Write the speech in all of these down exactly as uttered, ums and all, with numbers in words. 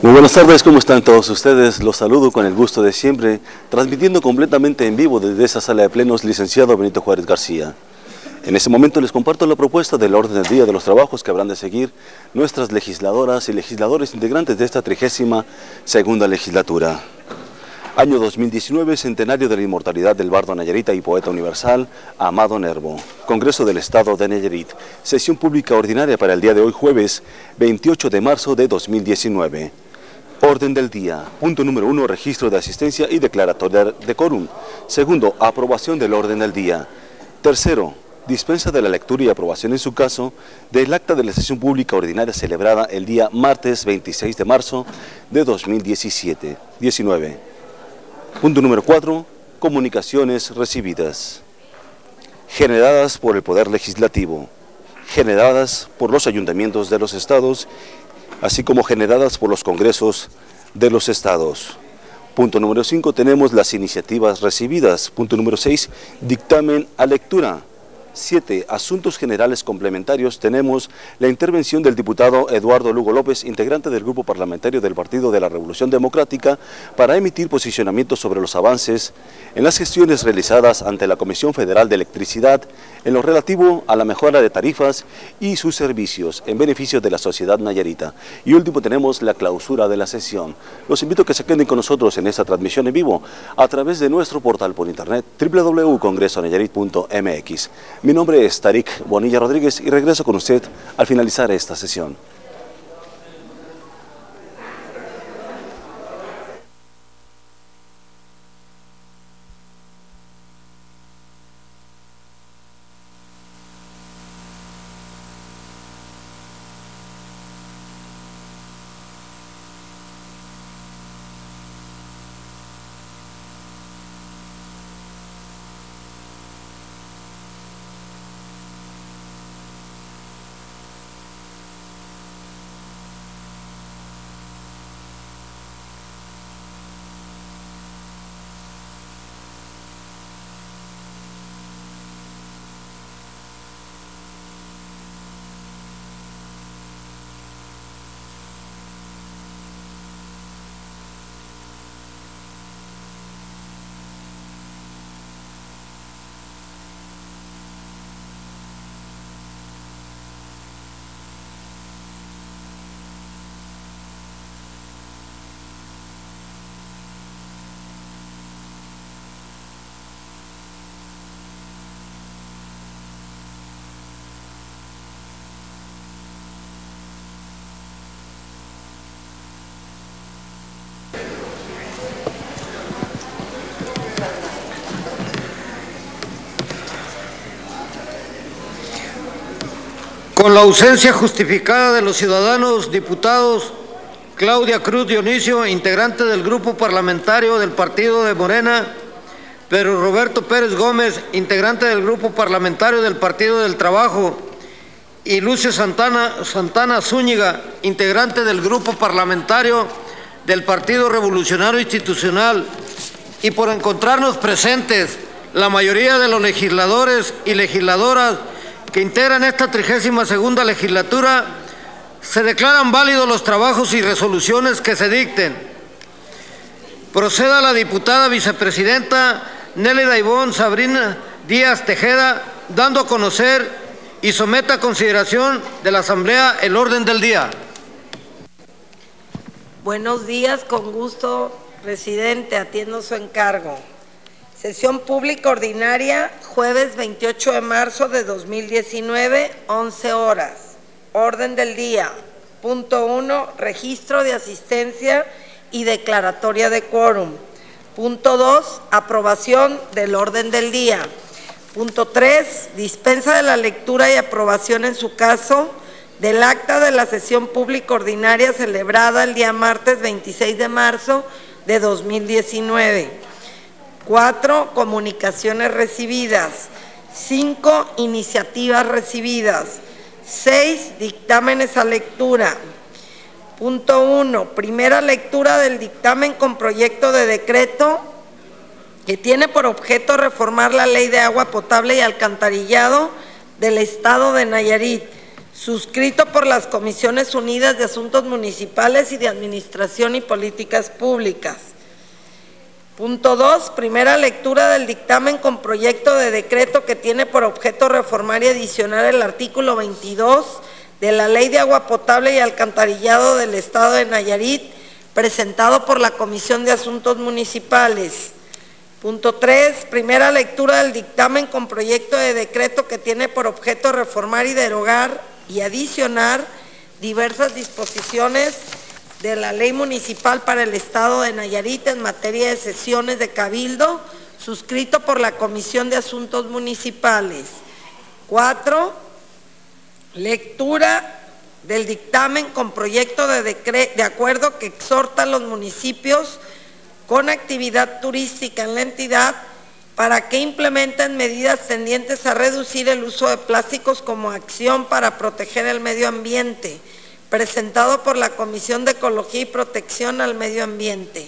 Muy buenas tardes, ¿cómo están todos ustedes? Los saludo con el gusto de siempre, transmitiendo completamente en vivo desde esa sala de plenos, licenciado Benito Juárez García. En este momento les comparto la propuesta del orden del día de los trabajos que habrán de seguir nuestras legisladoras y legisladores integrantes de esta trigésima segunda legislatura. Año dos mil diecinueve, centenario de la inmortalidad del bardo nayarita y poeta universal, Amado Nervo. Congreso del Estado de Nayarit. Sesión pública ordinaria para el día de hoy, jueves veintiocho de marzo de dos mil diecinueve. Orden del día. Punto número uno, registro de asistencia y declaratoria de quórum. Segundo, aprobación del orden del día. Tercero, dispensa de la lectura y aprobación en su caso del acta de la sesión pública ordinaria celebrada el día martes veintiséis de marzo de dos mil diecinueve. Punto número cuatro, comunicaciones recibidas. Generadas por el Poder Legislativo, generadas por los ayuntamientos de los estados, así como generadas por los congresos de los estados. Punto número cinco, tenemos las iniciativas recibidas. Punto número seis, dictamen a lectura. siete. Asuntos generales complementarios. Tenemos la intervención del diputado Eduardo Lugo López, integrante del Grupo Parlamentario del Partido de la Revolución Democrática, para emitir posicionamientos sobre los avances en las gestiones realizadas ante la Comisión Federal de Electricidad en lo relativo a la mejora de tarifas y sus servicios en beneficio de la sociedad nayarita. Y último, tenemos la clausura de la sesión. Los invito a que se queden con nosotros en esta transmisión en vivo a través de nuestro portal por internet doble u doble u doble u punto congreso nayarit punto m x. Mi nombre es Tarik Bonilla Rodríguez y regreso con usted al finalizar esta sesión. Con la ausencia justificada de los ciudadanos diputados Claudia Cruz Dionisio, integrante del Grupo Parlamentario del Partido de Morena, Pedro Roberto Pérez Gómez, integrante del Grupo Parlamentario del Partido del Trabajo, y Lucio Santana, Santana Zúñiga, integrante del Grupo Parlamentario del Partido Revolucionario Institucional, y por encontrarnos presentes la mayoría de los legisladores y legisladoras que integran esta trigésima segunda legislatura, se declaran válidos los trabajos y resoluciones que se dicten. Proceda la diputada vicepresidenta Nélida Ivonne Sabrina Díaz Tejeda, dando a conocer y someta a consideración de la Asamblea el orden del día. Buenos días, con gusto, presidente, atiendo su encargo. Sesión pública ordinaria, jueves veintiocho de marzo de dos mil diecinueve, once horas. Orden del día. Punto uno, registro de asistencia y declaratoria de quórum. Punto dos, aprobación del orden del día. Punto tres, dispensa de la lectura y aprobación en su caso del acta de la sesión pública ordinaria celebrada el día martes veintiséis de marzo de dos mil diecinueve. Cuatro, comunicaciones recibidas. Cinco, iniciativas recibidas. Seis, dictámenes a lectura. Punto uno, primera lectura del dictamen con proyecto de decreto que tiene por objeto reformar la Ley de Agua Potable y Alcantarillado del Estado de Nayarit, suscrito por las Comisiones Unidas de Asuntos Municipales y de Administración y Políticas Públicas. Punto dos, primera lectura del dictamen con proyecto de decreto que tiene por objeto reformar y adicionar el artículo veintidós de la Ley de Agua Potable y Alcantarillado del Estado de Nayarit, presentado por la Comisión de Asuntos Municipales. Punto tres, primera lectura del dictamen con proyecto de decreto que tiene por objeto reformar y derogar y adicionar diversas disposiciones de la Ley Municipal para el Estado de Nayarit en materia de sesiones de cabildo, suscrito por la Comisión de Asuntos Municipales. Cuatro, lectura del dictamen con proyecto de, decre- de acuerdo que exhorta a los municipios con actividad turística en la entidad para que implementen medidas tendientes a reducir el uso de plásticos como acción para proteger el medio ambiente, presentado por la Comisión de Ecología y Protección al Medio Ambiente.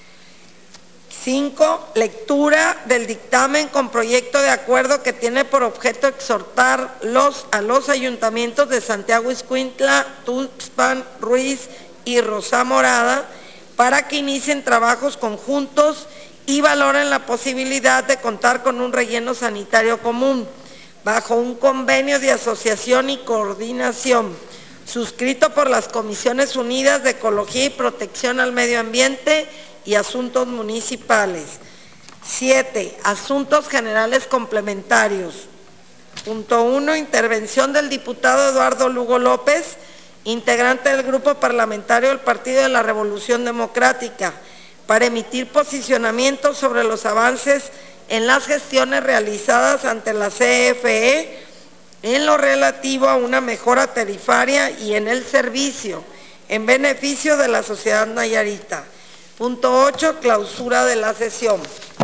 Cinco, lectura del dictamen con proyecto de acuerdo que tiene por objeto exhortar los, a los ayuntamientos de Santiago Ixcuintla, Tuxpan, Ruiz y Rosá Morada para que inicien trabajos conjuntos y valoren la posibilidad de contar con un relleno sanitario común, bajo un convenio de asociación y coordinación, suscrito por las Comisiones Unidas de Ecología y Protección al Medio Ambiente y Asuntos Municipales. Siete, asuntos generales complementarios. Punto uno, intervención del diputado Eduardo Lugo López, integrante del Grupo Parlamentario del Partido de la Revolución Democrática, para emitir posicionamientos sobre los avances en las gestiones realizadas ante la C F E en lo relativo a una mejora tarifaria y en el servicio, en beneficio de la sociedad nayarita. Punto ocho, clausura de la sesión.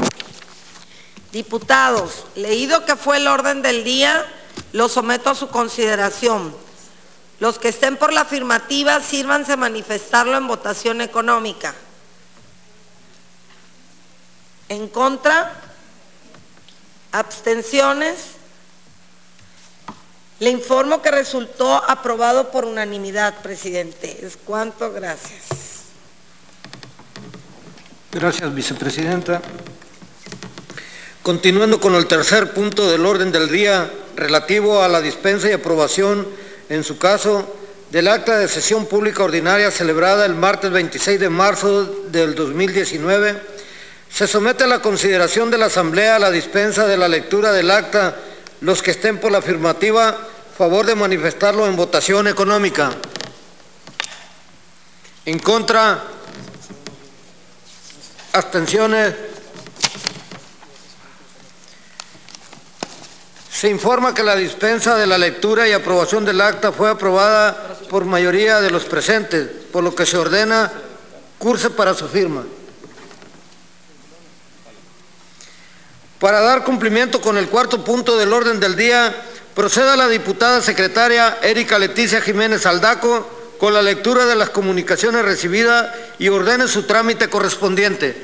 Diputados, leído que fue el orden del día, lo someto a su consideración. Los que estén por la afirmativa, sírvanse a manifestarlo en votación económica. ¿En contra? ¿Abstenciones? Le informo que resultó aprobado por unanimidad, presidente. Es cuanto, gracias. Gracias, vicepresidenta. Continuando con el tercer punto del orden del día, relativo a la dispensa y aprobación, en su caso, del acta de sesión pública ordinaria celebrada el martes veintiséis de marzo del dos mil diecinueve, se somete a la consideración de la Asamblea la dispensa de la lectura del acta. Los que estén por la afirmativa, favor de manifestarlo en votación económica. En contra, abstenciones. Se informa que la dispensa de la lectura y aprobación del acta fue aprobada por mayoría de los presentes, por lo que se ordena curse para su firma. Para dar cumplimiento con el cuarto punto del orden del día, proceda la diputada secretaria Erika Leticia Jiménez Aldaco con la lectura de las comunicaciones recibidas y ordene su trámite correspondiente.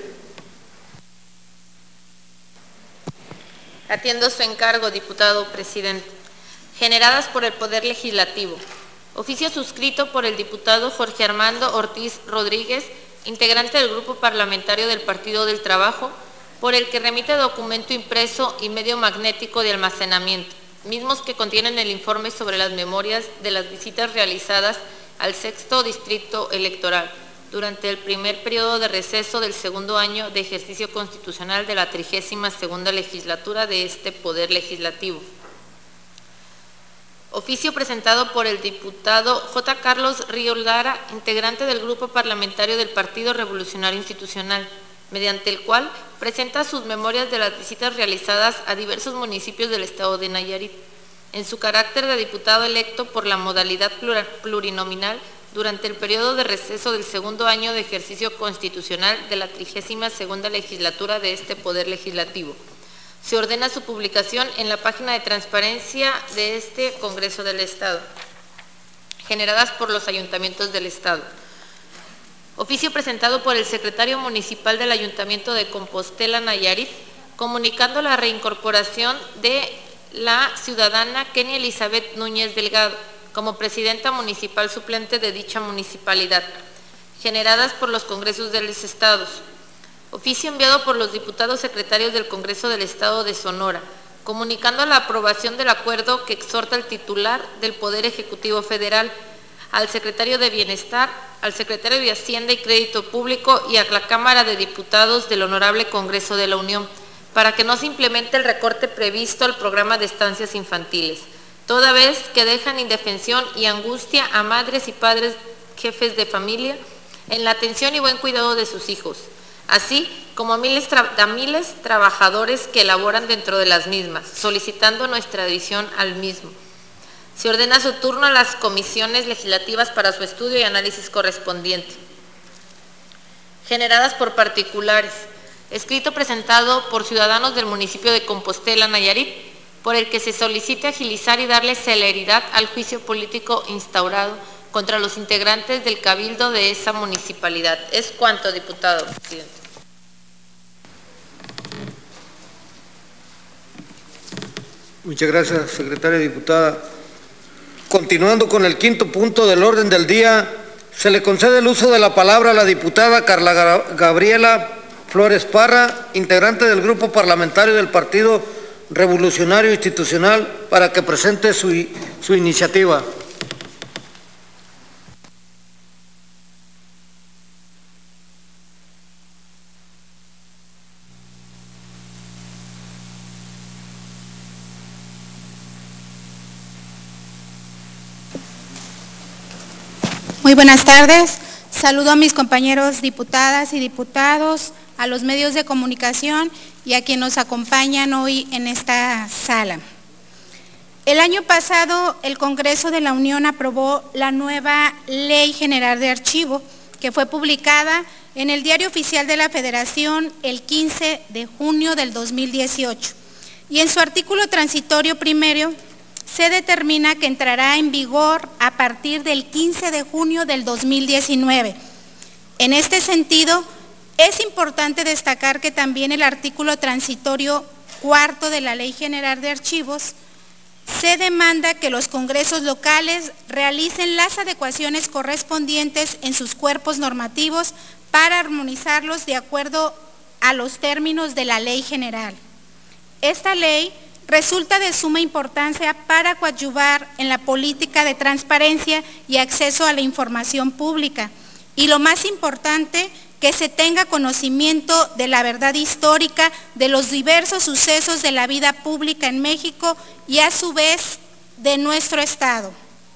Atiendo su encargo, diputado presidente. Generadas por el Poder Legislativo. Oficio suscrito por el diputado Jorge Armando Ortiz Rodríguez, integrante del Grupo Parlamentario del Partido del Trabajo, por el que remite documento impreso y medio magnético de almacenamiento, mismos que contienen el informe sobre las memorias de las visitas realizadas al sexto distrito electoral durante el primer periodo de receso del segundo año de ejercicio constitucional de la trigésima segunda legislatura de este Poder Legislativo. Oficio presentado por el diputado J. Carlos Ríos Lara, integrante del Grupo Parlamentario del Partido Revolucionario Institucional, mediante el cual presenta sus memorias de las visitas realizadas a diversos municipios del estado de Nayarit, en su carácter de diputado electo por la modalidad plurinominal durante el periodo de receso del segundo año de ejercicio constitucional de la trigésima segunda legislatura de este Poder Legislativo. Se ordena su publicación en la página de transparencia de este Congreso del Estado, generadas por los ayuntamientos del Estado. Oficio presentado por el secretario municipal del Ayuntamiento de Compostela, Nayarit, comunicando la reincorporación de la ciudadana Kenia Elizabeth Núñez Delgado como presidenta municipal suplente de dicha municipalidad, generadas por los congresos de los estados. Oficio enviado por los diputados secretarios del Congreso del Estado de Sonora, comunicando la aprobación del acuerdo que exhorta al titular del Poder Ejecutivo Federal, al secretario de Bienestar, al secretario de Hacienda y Crédito Público y a la Cámara de Diputados del Honorable Congreso de la Unión, para que no se implemente el recorte previsto al programa de estancias infantiles, toda vez que dejan indefensión y angustia a madres y padres jefes de familia en la atención y buen cuidado de sus hijos, así como a miles, a miles trabajadores que laboran dentro de las mismas, solicitando nuestra adhesión al mismo. Se ordena su turno a las comisiones legislativas para su estudio y análisis correspondiente. Generadas por particulares. Escrito presentado por ciudadanos del municipio de Compostela, Nayarit, por el que se solicite agilizar y darle celeridad al juicio político instaurado contra los integrantes del cabildo de esa municipalidad. Es cuanto, diputado presidente. Muchas gracias, secretaria diputada. Continuando con el quinto punto del orden del día, se le concede el uso de la palabra a la diputada Carla Gabriela Flores Parra, integrante del Grupo Parlamentario del Partido Revolucionario Institucional, para que presente su, su iniciativa. Muy buenas tardes. Saludo a mis compañeros diputadas y diputados, a los medios de comunicación y a quienes nos acompañan hoy en esta sala. El año pasado, el Congreso de la Unión aprobó la nueva Ley General de Archivo, que fue publicada en el Diario Oficial de la Federación el quince de junio del dos mil dieciocho. Y en su artículo transitorio primero, se determina que entrará en vigor a partir del quince de junio del dos mil diecinueve. En este sentido, es importante destacar que también el artículo transitorio cuarto de la Ley General de Archivos se demanda que los congresos locales realicen las adecuaciones correspondientes en sus cuerpos normativos para armonizarlos de acuerdo a los términos de la Ley General. Esta ley resulta de suma importancia para coadyuvar en la política de transparencia y acceso a la información pública, y lo más importante, que se tenga conocimiento de la verdad histórica de los diversos sucesos de la vida pública en México y a su vez de nuestro Estado.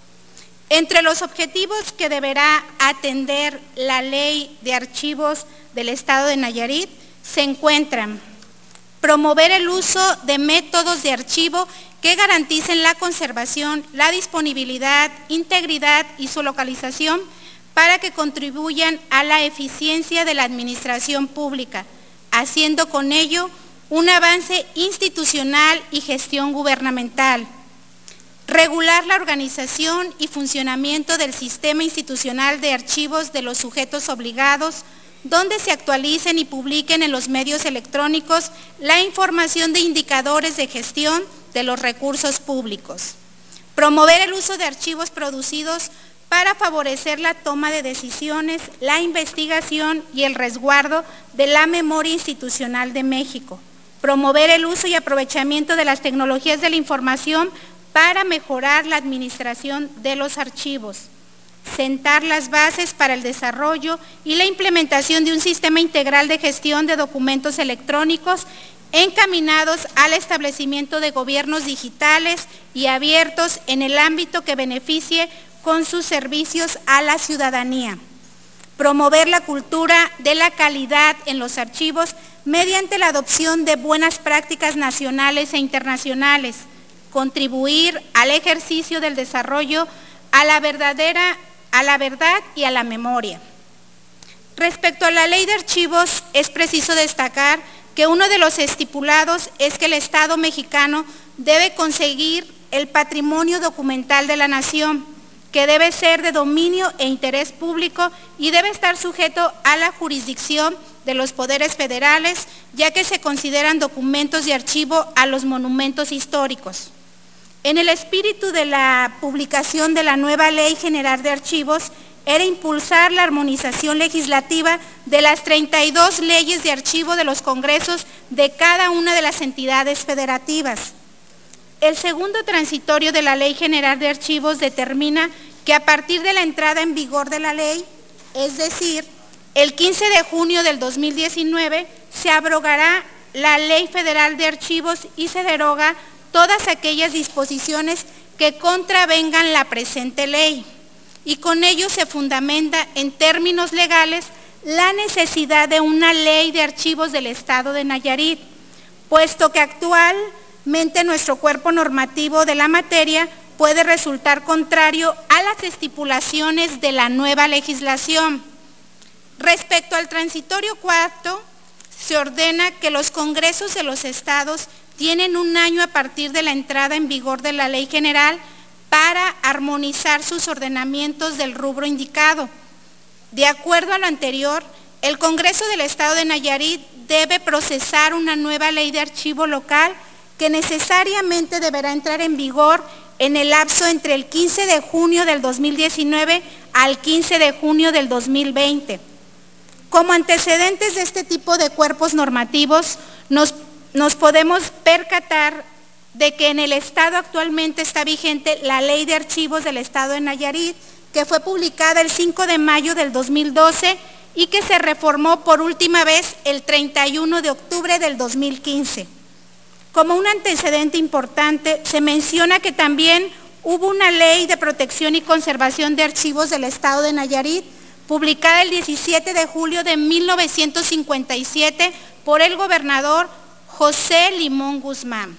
Entre los objetivos que deberá atender la Ley de Archivos del Estado de Nayarit se encuentran: promover el uso de métodos de archivo que garanticen la conservación, la disponibilidad, integridad y su localización para que contribuyan a la eficiencia de la administración pública, haciendo con ello un avance institucional y gestión gubernamental. Regular la organización y funcionamiento del sistema institucional de archivos de los sujetos obligados, donde se actualicen y publiquen en los medios electrónicos la información de indicadores de gestión de los recursos públicos. Promover el uso de archivos producidos para favorecer la toma de decisiones, la investigación y el resguardo de la memoria institucional de México. Promover el uso y aprovechamiento de las tecnologías de la información para mejorar la administración de los archivos. Sentar las bases para el desarrollo y la implementación de un sistema integral de gestión de documentos electrónicos encaminados al establecimiento de gobiernos digitales y abiertos en el ámbito que beneficie con sus servicios a la ciudadanía. Promover la cultura de la calidad en los archivos mediante la adopción de buenas prácticas nacionales e internacionales. Contribuir al ejercicio del desarrollo a la verdadera a la verdad y a la memoria. Respecto a la Ley de Archivos, es preciso destacar que uno de los estipulados es que el Estado mexicano debe conseguir el patrimonio documental de la nación, que debe ser de dominio e interés público y debe estar sujeto a la jurisdicción de los poderes federales, ya que se consideran documentos de archivo a los monumentos históricos. En el espíritu de la publicación de la nueva Ley General de Archivos, era impulsar la armonización legislativa de las treinta y dos leyes de archivo de los congresos de cada una de las entidades federativas. El segundo transitorio de la Ley General de Archivos determina que a partir de la entrada en vigor de la ley, es decir, el quince de junio del dos mil diecinueve, se abrogará la Ley Federal de Archivos y se deroga todas aquellas disposiciones que contravengan la presente ley. Y con ello se fundamenta en términos legales la necesidad de una ley de archivos del Estado de Nayarit, puesto que actualmente nuestro cuerpo normativo de la materia puede resultar contrario a las estipulaciones de la nueva legislación. Respecto al transitorio cuarto, se ordena que los congresos de los estados tienen un año a partir de la entrada en vigor de la ley general para armonizar sus ordenamientos del rubro indicado. De acuerdo a lo anterior, el Congreso del Estado de Nayarit debe procesar una nueva ley de archivo local que necesariamente deberá entrar en vigor en el lapso entre el quince de junio del dos mil diecinueve al quince de junio del dos mil veinte. Como antecedentes de este tipo de cuerpos normativos, nos, nos podemos percatar de que en el Estado actualmente está vigente la Ley de Archivos del Estado de Nayarit, que fue publicada el cinco de mayo del dos mil doce y que se reformó por última vez el treinta y uno de octubre del dos mil quince. Como un antecedente importante, se menciona que también hubo una Ley de Protección y Conservación de Archivos del Estado de Nayarit, publicada el diecisiete de julio de mil novecientos cincuenta y siete por el gobernador José Limón Guzmán.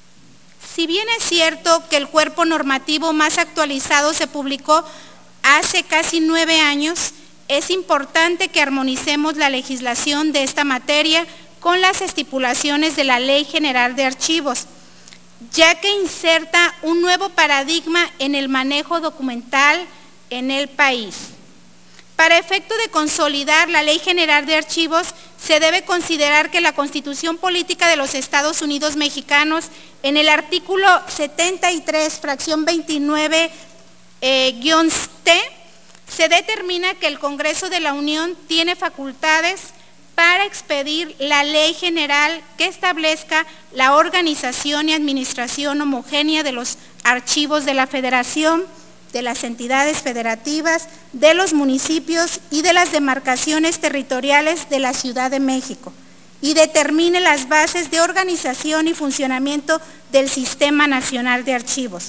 Si bien es cierto que el cuerpo normativo más actualizado se publicó hace casi nueve años, es importante que armonicemos la legislación de esta materia con las estipulaciones de la Ley General de Archivos, ya que inserta un nuevo paradigma en el manejo documental en el país. Para efecto de consolidar la Ley General de Archivos, se debe considerar que la Constitución Política de los Estados Unidos Mexicanos, en el artículo setenta y tres, fracción veintinueve, eh, guión T, se determina que el Congreso de la Unión tiene facultades para expedir la ley general que establezca la organización y administración homogénea de los archivos de la Federación, de las entidades federativas, de los municipios y de las demarcaciones territoriales de la Ciudad de México, y determine las bases de organización y funcionamiento del Sistema Nacional de Archivos.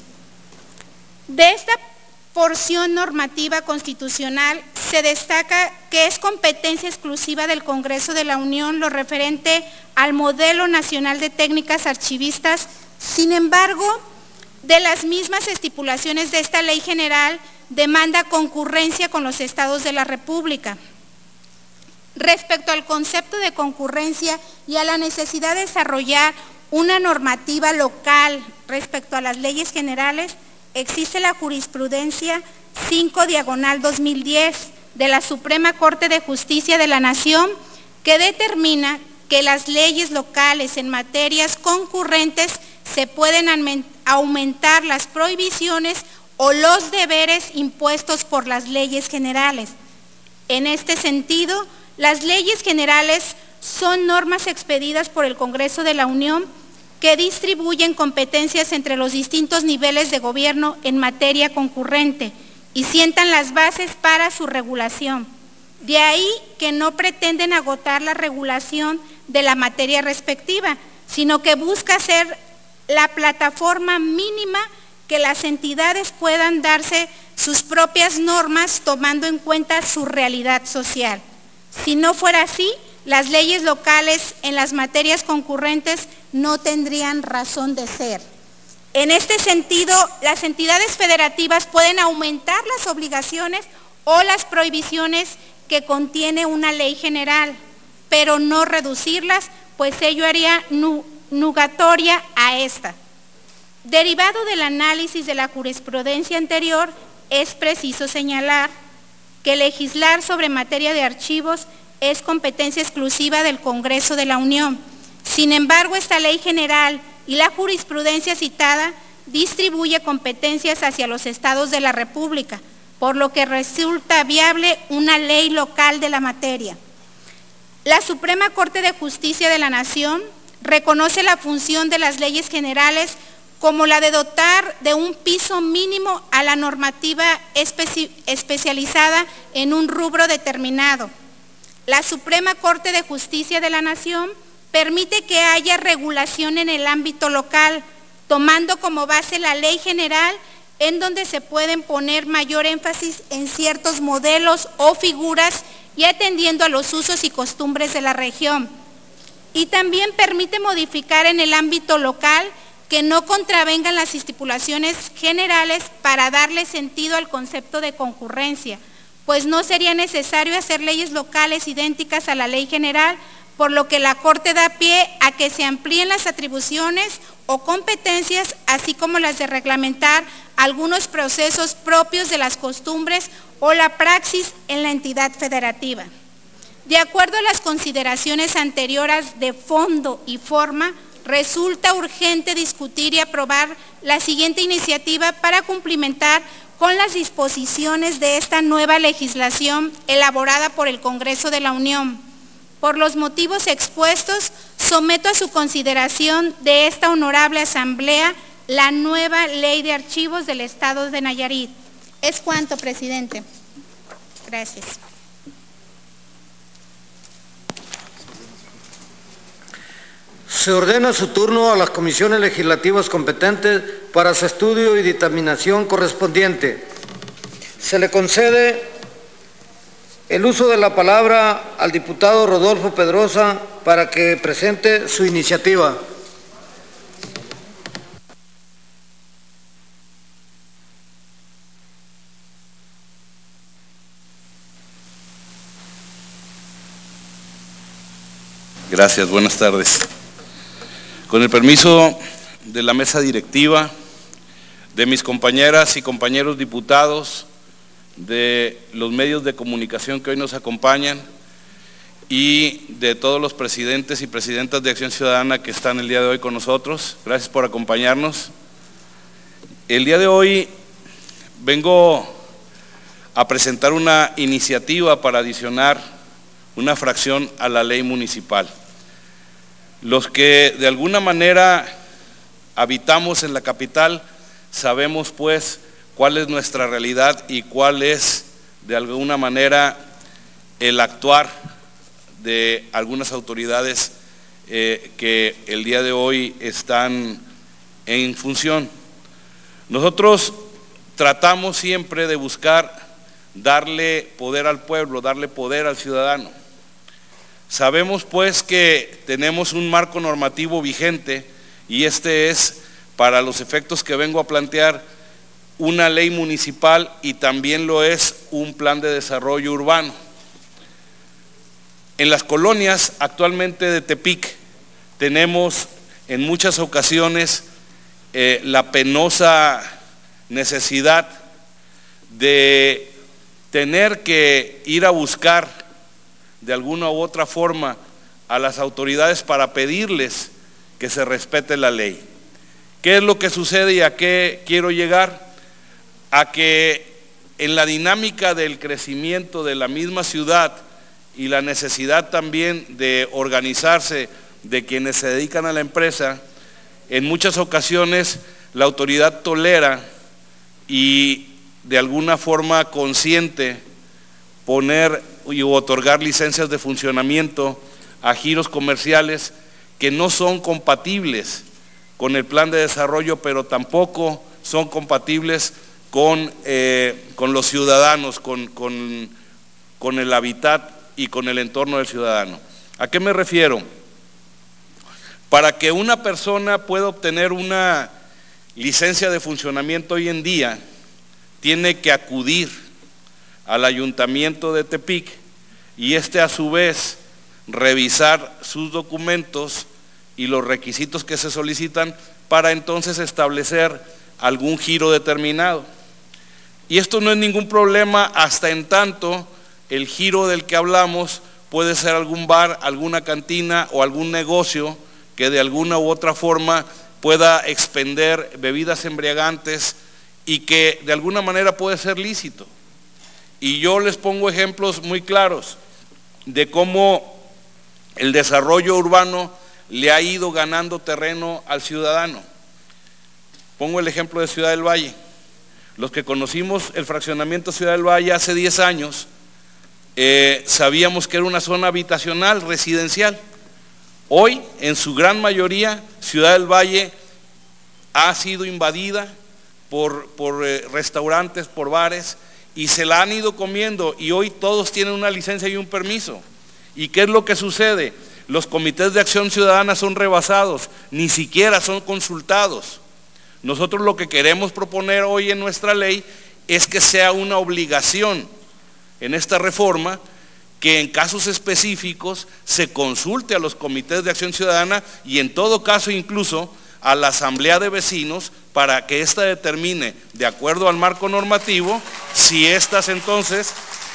De esta porción normativa constitucional se destaca que es competencia exclusiva del Congreso de la Unión lo referente al modelo nacional de técnicas archivistas. Sin embargo, de las mismas estipulaciones de esta ley general demanda concurrencia con los estados de la República. Respecto al concepto de concurrencia y a la necesidad de desarrollar una normativa local respecto a las leyes generales, existe la jurisprudencia cinco diagonal dos mil diez de la Suprema Corte de Justicia de la Nación, que determina que las leyes locales en materias concurrentes se pueden aumentar las prohibiciones o los deberes impuestos por las leyes generales. En este sentido, las leyes generales son normas expedidas por el Congreso de la Unión que distribuyen competencias entre los distintos niveles de gobierno en materia concurrente y sientan las bases para su regulación. De ahí que no pretenden agotar la regulación de la materia respectiva, sino que busca ser la plataforma mínima que las entidades puedan darse sus propias normas tomando en cuenta su realidad social. Si no fuera así, las leyes locales en las materias concurrentes no tendrían razón de ser. En este sentido, las entidades federativas pueden aumentar las obligaciones o las prohibiciones que contiene una ley general, pero no reducirlas, pues ello haría nugatoria a esta. Derivado del análisis de la jurisprudencia anterior, es preciso señalar que legislar sobre materia de archivos es competencia exclusiva del Congreso de la Unión. Sin embargo, esta ley general y la jurisprudencia citada distribuye competencias hacia los estados de la República, por lo que resulta viable una ley local de la materia. La Suprema Corte de Justicia de la Nación reconoce la función de las leyes generales como la de dotar de un piso mínimo a la normativa especi- especializada en un rubro determinado. La Suprema Corte de Justicia de la Nación permite que haya regulación en el ámbito local, tomando como base la ley general, en donde se pueden poner mayor énfasis en ciertos modelos o figuras y atendiendo a los usos y costumbres de la región. Y también permite modificar en el ámbito local que no contravengan las estipulaciones generales para darle sentido al concepto de concurrencia, pues no sería necesario hacer leyes locales idénticas a la ley general, por lo que la Corte da pie a que se amplíen las atribuciones o competencias, así como las de reglamentar algunos procesos propios de las costumbres o la praxis en la entidad federativa. De acuerdo a las consideraciones anteriores de fondo y forma, resulta urgente discutir y aprobar la siguiente iniciativa para cumplimentar con las disposiciones de esta nueva legislación elaborada por el Congreso de la Unión. Por los motivos expuestos, someto a su consideración de esta honorable Asamblea la nueva Ley de Archivos del Estado de Nayarit. Es cuanto, presidente. Gracias. Se ordena su turno a las comisiones legislativas competentes para su estudio y dictaminación correspondiente. Se le concede el uso de la palabra al diputado Rodolfo Pedrosa para que presente su iniciativa. Gracias, buenas tardes. Con el permiso de la mesa directiva, de mis compañeras y compañeros diputados, de los medios de comunicación que hoy nos acompañan y de todos los presidentes y presidentas de Acción Ciudadana que están el día de hoy con nosotros, gracias por acompañarnos. El día de hoy vengo a presentar una iniciativa para adicionar una fracción a la ley municipal. Los que de alguna manera habitamos en la capital sabemos pues cuál es nuestra realidad y cuál es de alguna manera el actuar de algunas autoridades eh, que el día de hoy están en función. Nosotros tratamos siempre de buscar darle poder al pueblo, darle poder al ciudadano. Sabemos pues que tenemos un marco normativo vigente y este es, para los efectos que vengo a plantear, una ley municipal y también lo es un plan de desarrollo urbano. En las colonias actualmente de Tepic tenemos en muchas ocasiones eh, la penosa necesidad de tener que ir a buscar de alguna u otra forma a las autoridades para pedirles que se respete la ley. ¿Qué es lo que sucede y a qué quiero llegar? A que en la dinámica del crecimiento de la misma ciudad y la necesidad también de organizarse de quienes se dedican a la empresa, en muchas ocasiones la autoridad tolera y de alguna forma consciente poner y otorgar licencias de funcionamiento a giros comerciales que no son compatibles con el plan de desarrollo, pero tampoco son compatibles con, eh, con los ciudadanos, con, con, con el hábitat y con el entorno del ciudadano. ¿A qué me refiero? Para que una persona pueda obtener una licencia de funcionamiento hoy en día, tiene que acudir al Ayuntamiento de Tepic y este a su vez revisar sus documentos y los requisitos que se solicitan para entonces establecer algún giro determinado. Y esto no es ningún problema hasta en tanto el giro del que hablamos puede ser algún bar, alguna cantina o algún negocio que de alguna u otra forma pueda expender bebidas embriagantes y que de alguna manera puede ser lícito. Y yo les pongo ejemplos muy claros de cómo el desarrollo urbano le ha ido ganando terreno al ciudadano. Pongo el ejemplo de Ciudad del Valle. Los que conocimos el fraccionamiento Ciudad del Valle hace diez años, eh, sabíamos que era una zona habitacional, residencial. Hoy, en su gran mayoría, Ciudad del Valle ha sido invadida por, por eh, restaurantes, por bares, y se la han ido comiendo, y hoy todos tienen una licencia y un permiso. ¿Y qué es lo que sucede? Los comités de acción ciudadana son rebasados, ni siquiera son consultados. Nosotros lo que queremos proponer hoy en nuestra ley es que sea una obligación en esta reforma que en casos específicos se consulte a los comités de acción ciudadana y en todo caso incluso a la asamblea de vecinos para que ésta determine, de acuerdo al marco normativo, si estas entonces,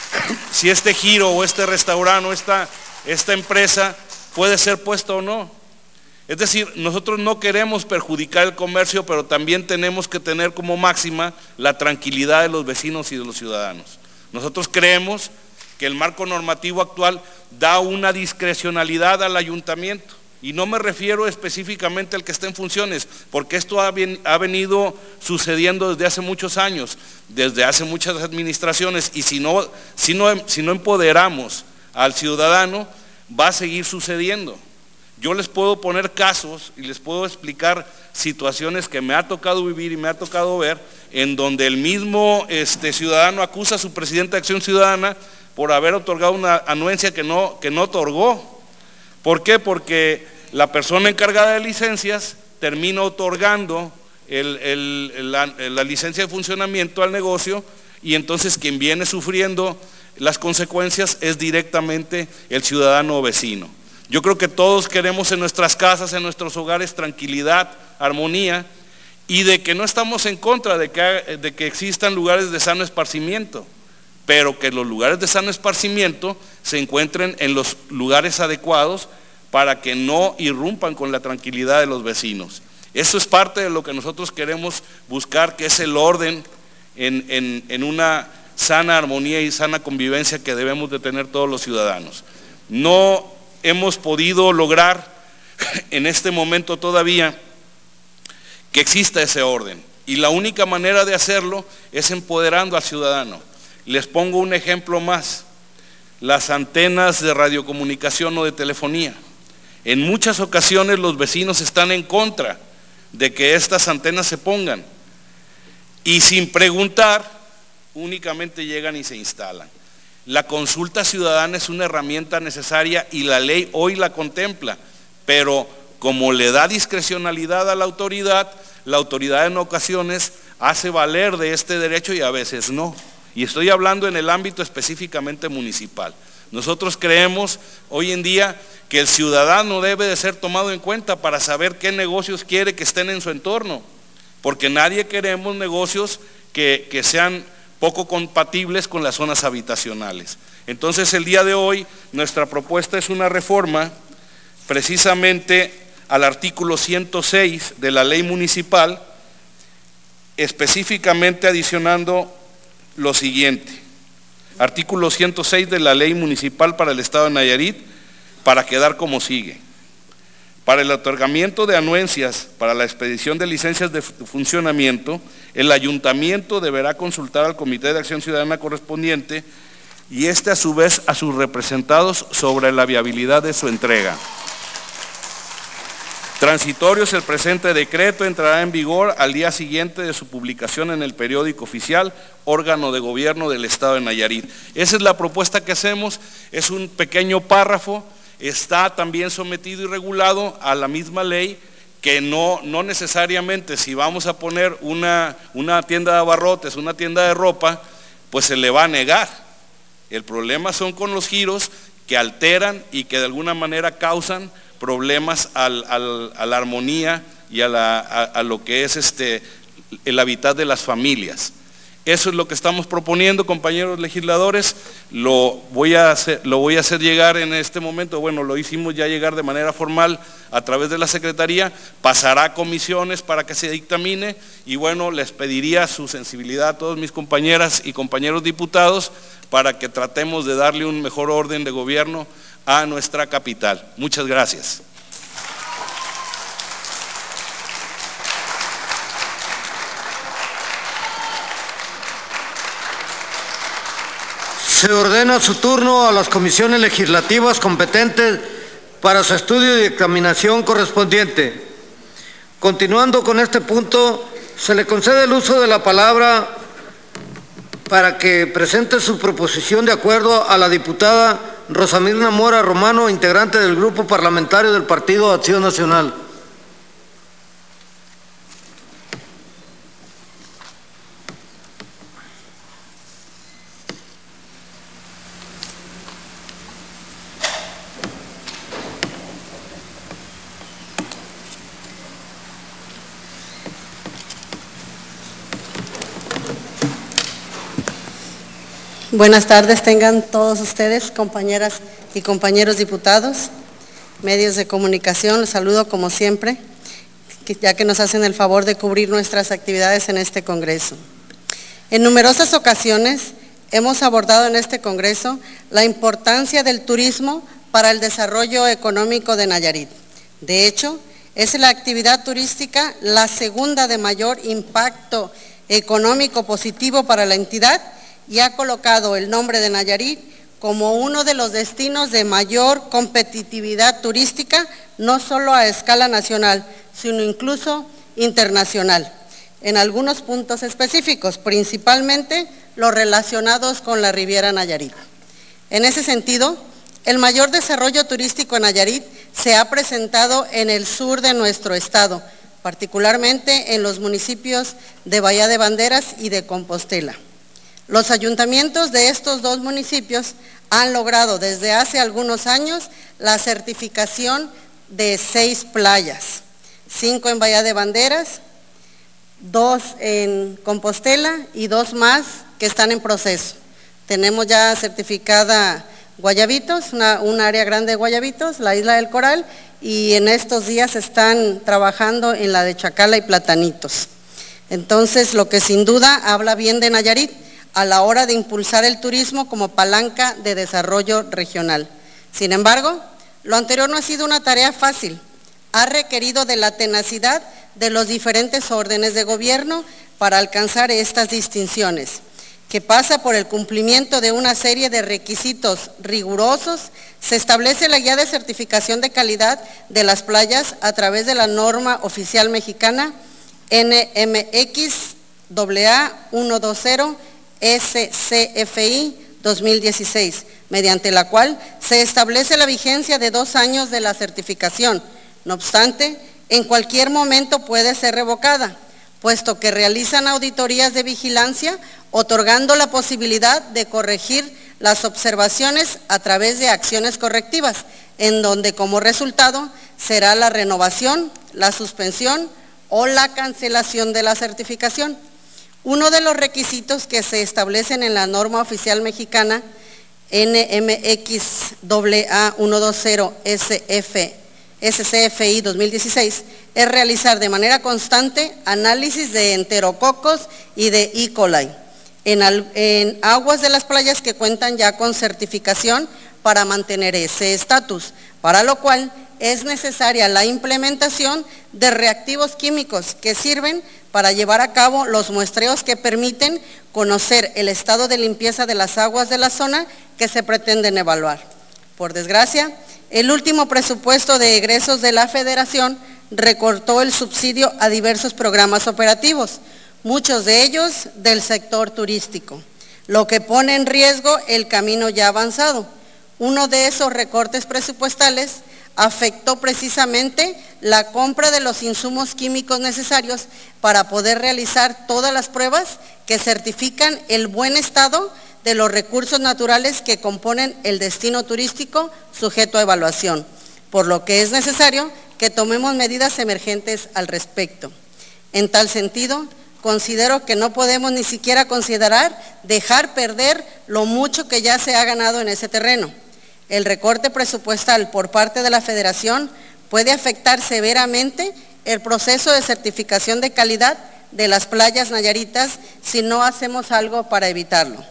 si este giro o este restaurante o esta, esta empresa puede ser puesta o no. Es decir, nosotros no queremos perjudicar el comercio, pero también tenemos que tener como máxima la tranquilidad de los vecinos y de los ciudadanos. Nosotros creemos que el marco normativo actual da una discrecionalidad al ayuntamiento, y no me refiero específicamente al que está en funciones, porque esto ha, bien, ha venido sucediendo desde hace muchos años, desde hace muchas administraciones, y si no, si no, si no empoderamos al ciudadano, va a seguir sucediendo. Yo les puedo poner casos y les puedo explicar situaciones que me ha tocado vivir y me ha tocado ver, en donde el mismo este, ciudadano acusa a su presidente de Acción Ciudadana por haber otorgado una anuencia que no, que no otorgó. ¿Por qué? Porque la persona encargada de licencias termina otorgando el, el, la, la licencia de funcionamiento al negocio, y entonces quien viene sufriendo las consecuencias es directamente el ciudadano o vecino. Yo creo que todos queremos en nuestras casas, en nuestros hogares, tranquilidad, armonía, y de que no estamos en contra de que, de que existan lugares de sano esparcimiento, pero que los lugares de sano esparcimiento se encuentren en los lugares adecuados para que no irrumpan con la tranquilidad de los vecinos. Eso es parte de lo que nosotros queremos buscar, que es el orden en, en, en una sana armonía y sana convivencia que debemos de tener todos los ciudadanos. No hemos podido lograr en este momento todavía que exista ese orden, y la única manera de hacerlo es empoderando al ciudadano. Les pongo un ejemplo más: las antenas de radiocomunicación o de telefonía. En muchas ocasiones los vecinos están en contra de que estas antenas se pongan, y sin preguntar únicamente llegan y se instalan. La consulta ciudadana es una herramienta necesaria y la ley hoy la contempla, pero como le da discrecionalidad a la autoridad, la autoridad en ocasiones hace valer de este derecho y a veces no. Y estoy hablando en el ámbito específicamente municipal. Nosotros creemos hoy en día que el ciudadano debe de ser tomado en cuenta para saber qué negocios quiere que estén en su entorno, porque nadie queremos negocios que, que sean poco compatibles con las zonas habitacionales. Entonces el día de hoy nuestra propuesta es una reforma precisamente al artículo ciento seis de la ley municipal, específicamente adicionando lo siguiente: artículo ciento seis de la ley municipal para el estado de Nayarit, para quedar como sigue: para el otorgamiento de anuencias para la expedición de licencias de funcionamiento, el ayuntamiento deberá consultar al Comité de Acción Ciudadana correspondiente y este a su vez a sus representados sobre la viabilidad de su entrega. Transitorio es el presente decreto, entrará en vigor al día siguiente de su publicación en el periódico oficial, órgano de gobierno del estado de Nayarit. Esa es la propuesta que hacemos, es un pequeño párrafo, está también sometido y regulado a la misma ley, que no, no necesariamente si vamos a poner una, una tienda de abarrotes, una tienda de ropa, pues se le va a negar. El problema son con los giros que alteran y que de alguna manera causan problemas al, al, a la armonía y a, la, a, a lo que es este, el hábitat de las familias. Eso es lo que estamos proponiendo, compañeros legisladores. Lo voy a hacer, lo voy a hacer llegar en este momento, bueno, lo hicimos ya llegar de manera formal a través de la Secretaría, pasará a comisiones para que se dictamine y bueno, les pediría su sensibilidad a todos mis compañeras y compañeros diputados para que tratemos de darle un mejor orden de gobierno a nuestra capital. Muchas gracias. Se ordena su turno a las comisiones legislativas competentes para su estudio y dictaminación correspondiente. Continuando con este punto, se le concede el uso de la palabra para que presente su proposición de acuerdo a la diputada Rosa Mirna Mora Romano, integrante del Grupo Parlamentario del Partido Acción Nacional. Buenas tardes tengan todos ustedes, compañeras y compañeros diputados, medios de comunicación, los saludo como siempre, ya que nos hacen el favor de cubrir nuestras actividades en este Congreso. En numerosas ocasiones hemos abordado en este Congreso la importancia del turismo para el desarrollo económico de Nayarit. De hecho, es la actividad turística la segunda de mayor impacto económico positivo para la entidad y ha colocado el nombre de Nayarit como uno de los destinos de mayor competitividad turística, no solo a escala nacional, sino incluso internacional, en algunos puntos específicos, principalmente los relacionados con la Riviera Nayarit. En ese sentido, el mayor desarrollo turístico en Nayarit se ha presentado en el sur de nuestro estado, particularmente en los municipios de Bahía de Banderas y de Compostela. Los ayuntamientos de estos dos municipios han logrado desde hace algunos años la certificación de seis playas, cinco en Bahía de Banderas, dos en Compostela y dos más que están en proceso. Tenemos ya certificada Guayabitos, una, un área grande de Guayabitos, la Isla del Coral, y en estos días están trabajando en la de Chacala y Platanitos. Entonces, lo que sin duda habla bien de Nayarit a la hora de impulsar el turismo como palanca de desarrollo regional. Sin embargo, lo anterior no ha sido una tarea fácil, ha requerido de la tenacidad de los diferentes órdenes de gobierno para alcanzar estas distinciones, que pasa por el cumplimiento de una serie de requisitos rigurosos. Se establece la guía de certificación de calidad de las playas a través de la norma oficial mexicana N M X A A ciento veinte S C F I dos mil dieciséis, mediante la cual se establece la vigencia de dos años de la certificación. No obstante, en cualquier momento puede ser revocada, puesto que realizan auditorías de vigilancia, otorgando la posibilidad de corregir las observaciones a través de acciones correctivas, en donde como resultado será la renovación, la suspensión o la cancelación de la certificación. Uno de los requisitos que se establecen en la norma oficial mexicana N M X A A ciento veinte S C F I dos mil dieciséis es realizar de manera constante análisis de enterococos y de E. coli en, al, en aguas de las playas que cuentan ya con certificación para mantener ese estatus, para lo cual es necesaria la implementación de reactivos químicos que sirven para llevar a cabo los muestreos que permiten conocer el estado de limpieza de las aguas de la zona que se pretenden evaluar. Por desgracia, el último presupuesto de egresos de la Federación recortó el subsidio a diversos programas operativos, muchos de ellos del sector turístico, lo que pone en riesgo el camino ya avanzado. Uno de esos recortes presupuestales afectó precisamente la compra de los insumos químicos necesarios para poder realizar todas las pruebas que certifican el buen estado de los recursos naturales que componen el destino turístico sujeto a evaluación, por lo que es necesario que tomemos medidas emergentes al respecto. En tal sentido, considero que no podemos ni siquiera considerar dejar perder lo mucho que ya se ha ganado en ese terreno. El recorte presupuestal por parte de la Federación puede afectar severamente el proceso de certificación de calidad de las playas nayaritas si no hacemos algo para evitarlo.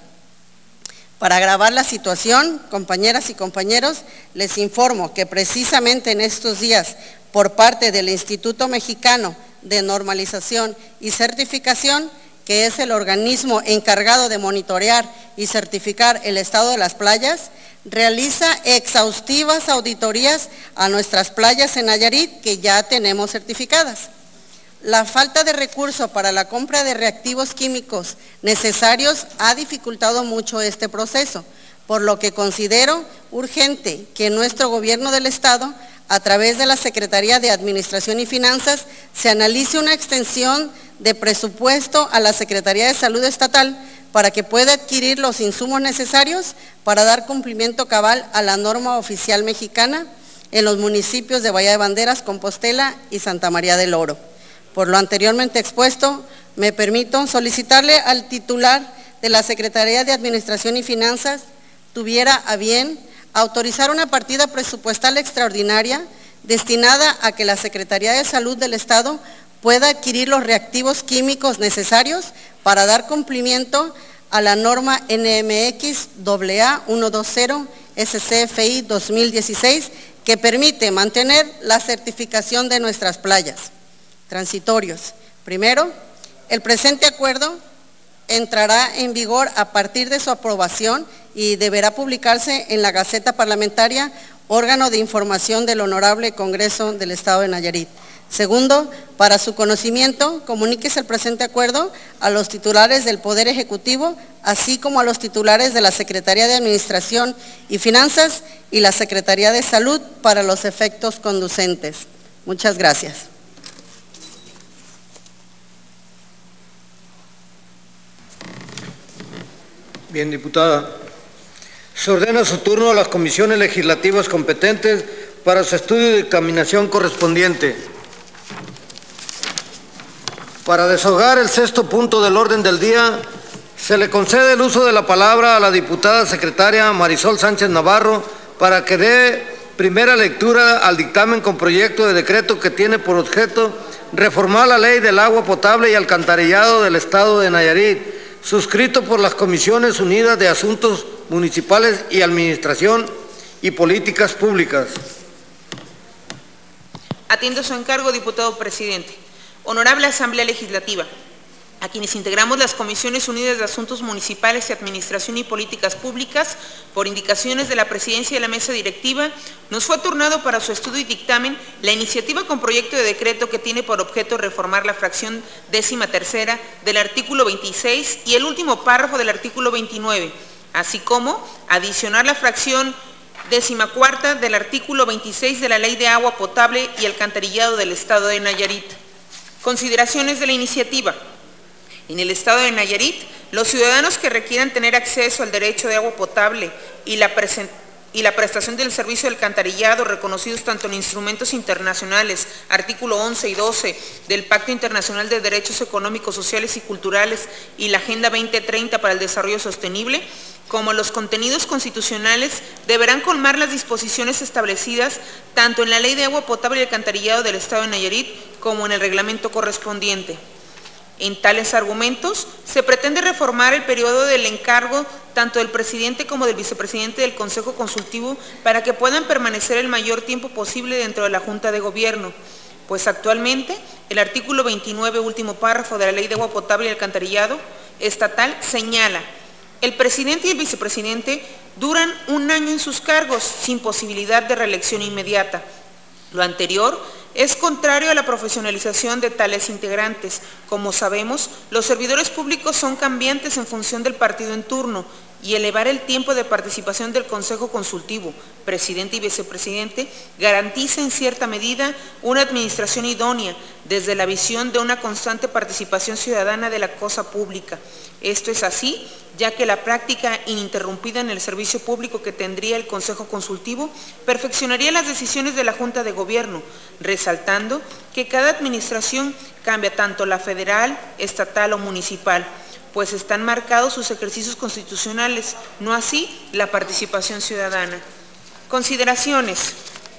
Para agravar la situación, compañeras y compañeros, les informo que precisamente en estos días, por parte del Instituto Mexicano de Normalización y Certificación, que es el organismo encargado de monitorear y certificar el estado de las playas, realiza exhaustivas auditorías a nuestras playas en Nayarit que ya tenemos certificadas. La falta de recursos para la compra de reactivos químicos necesarios ha dificultado mucho este proceso, por lo que considero urgente que nuestro gobierno del Estado, a través de la Secretaría de Administración y Finanzas, se analice una extensión de presupuesto a la Secretaría de Salud Estatal para que pueda adquirir los insumos necesarios para dar cumplimiento cabal a la norma oficial mexicana en los municipios de Bahía de Banderas, Compostela y Santa María del Oro. Por lo anteriormente expuesto, me permito solicitarle al titular de la Secretaría de Administración y Finanzas tuviera a bien autorizar una partida presupuestal extraordinaria destinada a que la Secretaría de Salud del Estado pueda adquirir los reactivos químicos necesarios para dar cumplimiento a la norma N M X A A ciento veinte S C F I dos mil dieciséis que permite mantener la certificación de nuestras playas. Transitorios. Primero, el presente acuerdo entrará en vigor a partir de su aprobación y deberá publicarse en la Gaceta Parlamentaria, órgano de información del Honorable Congreso del Estado de Nayarit. Segundo, para su conocimiento, comuníquese el presente acuerdo a los titulares del Poder Ejecutivo, así como a los titulares de la Secretaría de Administración y Finanzas y la Secretaría de Salud para los efectos conducentes. Muchas gracias. Bien, diputada. Se ordena su turno a las comisiones legislativas competentes para su estudio y dictaminación correspondiente. Para desahogar el sexto punto del orden del día, se le concede el uso de la palabra a la diputada secretaria Marisol Sánchez Navarro para que dé primera lectura al dictamen con proyecto de decreto que tiene por objeto reformar la ley del agua potable y alcantarillado del Estado de Nayarit, suscrito por las Comisiones Unidas de Asuntos Municipales y Administración y Políticas Públicas. Atiendo su encargo, diputado presidente. Honorable Asamblea Legislativa, a quienes integramos las Comisiones Unidas de Asuntos Municipales y Administración y Políticas Públicas, por indicaciones de la Presidencia de la Mesa Directiva, nos fue turnado para su estudio y dictamen la iniciativa con proyecto de decreto que tiene por objeto reformar la fracción décima tercera del artículo veintiséis y el último párrafo del artículo veintinueve, así como adicionar la fracción décima cuarta del artículo veintiséis de la Ley de Agua Potable y Alcantarillado del Estado de Nayarit. Consideraciones de la iniciativa. En el Estado de Nayarit, los ciudadanos que requieran tener acceso al derecho de agua potable y la, y la prestación del servicio de alcantarillado reconocidos tanto en instrumentos internacionales, artículo once y doce del Pacto Internacional de Derechos Económicos, Sociales y Culturales y la Agenda veinte treinta para el Desarrollo Sostenible, como los contenidos constitucionales, deberán colmar las disposiciones establecidas tanto en la Ley de Agua Potable y Alcantarillado del Estado de Nayarit como en el reglamento correspondiente. En tales argumentos, se pretende reformar el periodo del encargo tanto del presidente como del vicepresidente del Consejo Consultivo para que puedan permanecer el mayor tiempo posible dentro de la Junta de Gobierno, pues actualmente el artículo veintinueve, último párrafo de la Ley de Agua Potable y Alcantarillado Estatal señala: el presidente y el vicepresidente duran un año en sus cargos sin posibilidad de reelección inmediata. Lo anterior es contrario a la profesionalización de tales integrantes. Como sabemos, los servidores públicos son cambiantes en función del partido en turno y elevar el tiempo de participación del Consejo Consultivo, presidente y vicepresidente, garantiza en cierta medida una administración idónea desde la visión de una constante participación ciudadana de la cosa pública. Esto es así, ya que la práctica ininterrumpida en el servicio público que tendría el Consejo Consultivo perfeccionaría las decisiones de la Junta de Gobierno, resaltando que cada administración cambia tanto la federal, estatal o municipal, pues están marcados sus ejercicios constitucionales, no así la participación ciudadana. Consideraciones.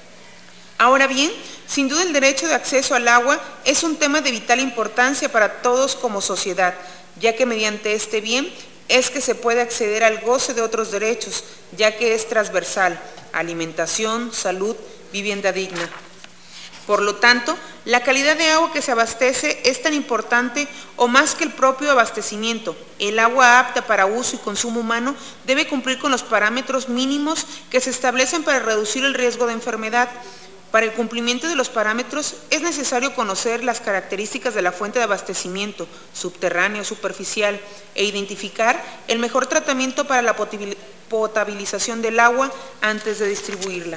Ahora bien, sin duda el derecho de acceso al agua es un tema de vital importancia para todos como sociedad, ya que mediante este bien es que se puede acceder al goce de otros derechos, ya que es transversal: alimentación, salud, vivienda digna. Por lo tanto, la calidad de agua que se abastece es tan importante o más que el propio abastecimiento. El agua apta para uso y consumo humano debe cumplir con los parámetros mínimos que se establecen para reducir el riesgo de enfermedad. Para el cumplimiento de los parámetros es necesario conocer las características de la fuente de abastecimiento, subterránea o superficial, e identificar el mejor tratamiento para la potabilización del agua antes de distribuirla.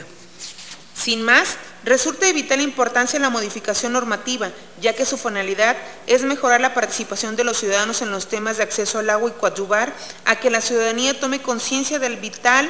Sin más, resulta de vital importancia la modificación normativa, ya que su finalidad es mejorar la participación de los ciudadanos en los temas de acceso al agua y coadyuvar a que la ciudadanía tome conciencia del vital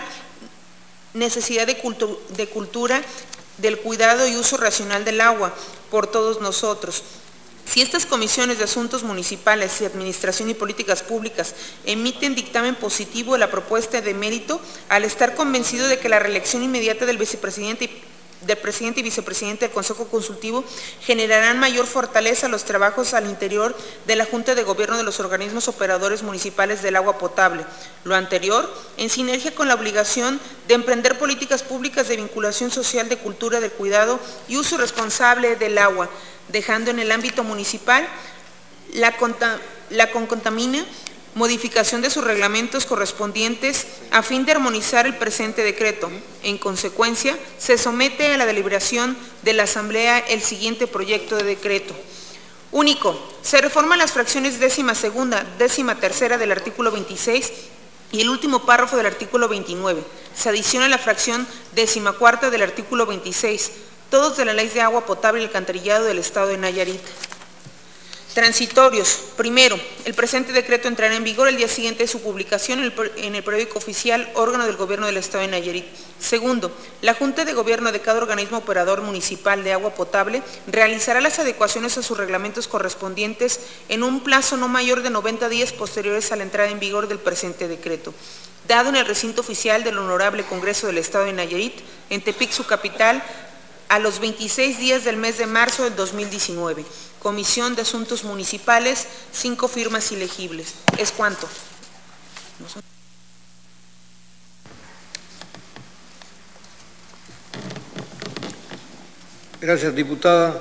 necesidad de, cultu de cultura del cuidado y uso racional del agua por todos nosotros. Si estas comisiones de asuntos municipales y administración y políticas públicas emiten dictamen positivo de la propuesta de mérito, al estar convencido de que la reelección inmediata del vicepresidente y del presidente y vicepresidente del Consejo Consultivo generarán mayor fortaleza a los trabajos al interior de la Junta de Gobierno de los organismos operadores municipales del agua potable. Lo anterior, en sinergia con la obligación de emprender políticas públicas de vinculación social, de cultura del cuidado y uso responsable del agua, dejando en el ámbito municipal la, la concontamina modificación de sus reglamentos correspondientes a fin de armonizar el presente decreto. En consecuencia, se somete a la deliberación de la Asamblea el siguiente proyecto de decreto. Único, se reforman las fracciones décima segunda, décima tercera del artículo veintiséis y el último párrafo del artículo veintinueve. Se adiciona la fracción décima cuarta del artículo veintiséis, todos de la Ley de Agua Potable y Alcantarillado del Estado de Nayarit. Transitorios. Primero, el presente decreto entrará en vigor el día siguiente de su publicación en el, en el periódico oficial, órgano del Gobierno del Estado de Nayarit. Segundo, la Junta de Gobierno de cada organismo operador municipal de agua potable realizará las adecuaciones a sus reglamentos correspondientes en un plazo no mayor de noventa días posteriores a la entrada en vigor del presente decreto, dado en el recinto oficial del Honorable Congreso del Estado de Nayarit, en Tepic, su capital, a los veintiséis días del mes de marzo del dos mil diecinueve. Comisión de Asuntos Municipales, cinco firmas ilegibles. ¿Es cuánto? Gracias, diputada.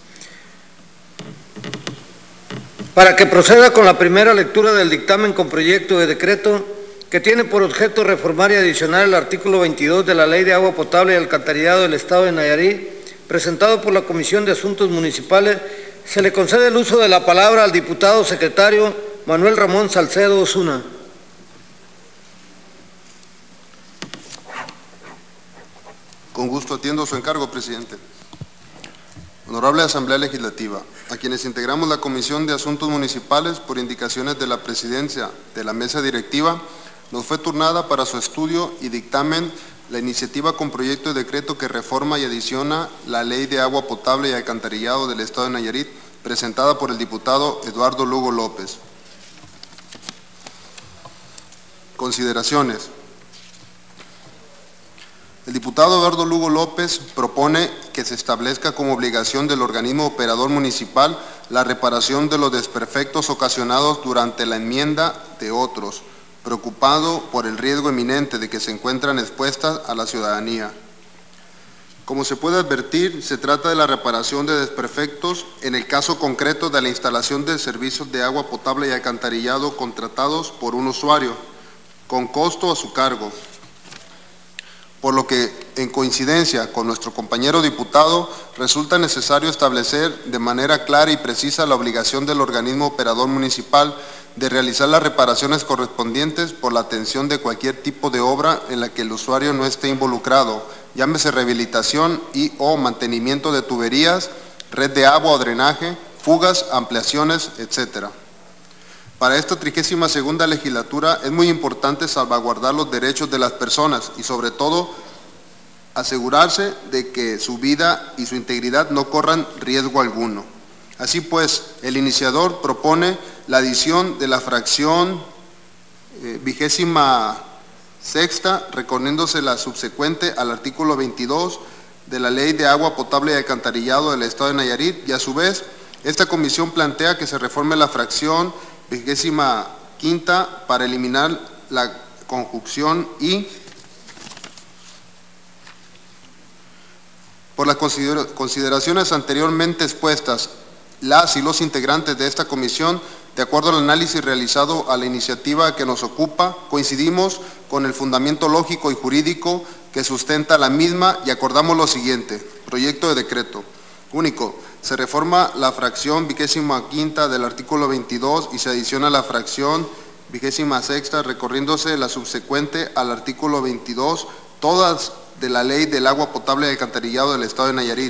Para que proceda con la primera lectura del dictamen con proyecto de decreto que tiene por objeto reformar y adicionar el artículo veintidós de la Ley de Agua Potable y Alcantarillado del Estado de Nayarit, presentado por la Comisión de Asuntos Municipales, se le concede el uso de la palabra al diputado secretario Manuel Ramón Salcedo Osuna. Con gusto atiendo su encargo, presidente. Honorable Asamblea Legislativa, a quienes integramos la Comisión de Asuntos Municipales, por indicaciones de la Presidencia de la Mesa Directiva, nos fue turnada para su estudio y dictamen la iniciativa con proyecto de decreto que reforma y adiciona la Ley de Agua Potable y Alcantarillado del Estado de Nayarit, presentada por el diputado Eduardo Lugo López. Consideraciones. El diputado Eduardo Lugo López propone que se establezca como obligación del organismo operador municipal la reparación de los desperfectos ocasionados durante la enmienda de otros, preocupado por el riesgo eminente de que se encuentran expuestas a la ciudadanía. Como se puede advertir, se trata de la reparación de desperfectos en el caso concreto de la instalación de servicios de agua potable y alcantarillado contratados por un usuario, con costo a su cargo. Por lo que, en coincidencia con nuestro compañero diputado, resulta necesario establecer de manera clara y precisa la obligación del organismo operador municipal de realizar las reparaciones correspondientes por la atención de cualquier tipo de obra en la que el usuario no esté involucrado, llámese rehabilitación y o mantenimiento de tuberías, red de agua o drenaje, fugas, ampliaciones, etcétera. Para esta trigésima segunda legislatura es muy importante salvaguardar los derechos de las personas y sobre todo asegurarse de que su vida y su integridad no corran riesgo alguno. Así pues, el iniciador propone la adición de la fracción eh, vigésima sexta, recorriéndose la subsecuente al artículo veintidós de la Ley de Agua Potable y Alcantarillado del Estado de Nayarit, y a su vez, esta comisión plantea que se reforme la fracción vigésima quinta para eliminar la conjunción y por las consideraciones anteriormente expuestas, las y los integrantes de esta comisión, de acuerdo al análisis realizado a la iniciativa que nos ocupa, coincidimos con el fundamento lógico y jurídico que sustenta la misma y acordamos lo siguiente: proyecto de decreto. Único, se reforma la fracción vigésima quinta del artículo veintidós y se adiciona la fracción vigésima sexta, recorriéndose la subsecuente al artículo veintidós, todas de la Ley del Agua Potable y Alcantarillado del Estado de Nayarit.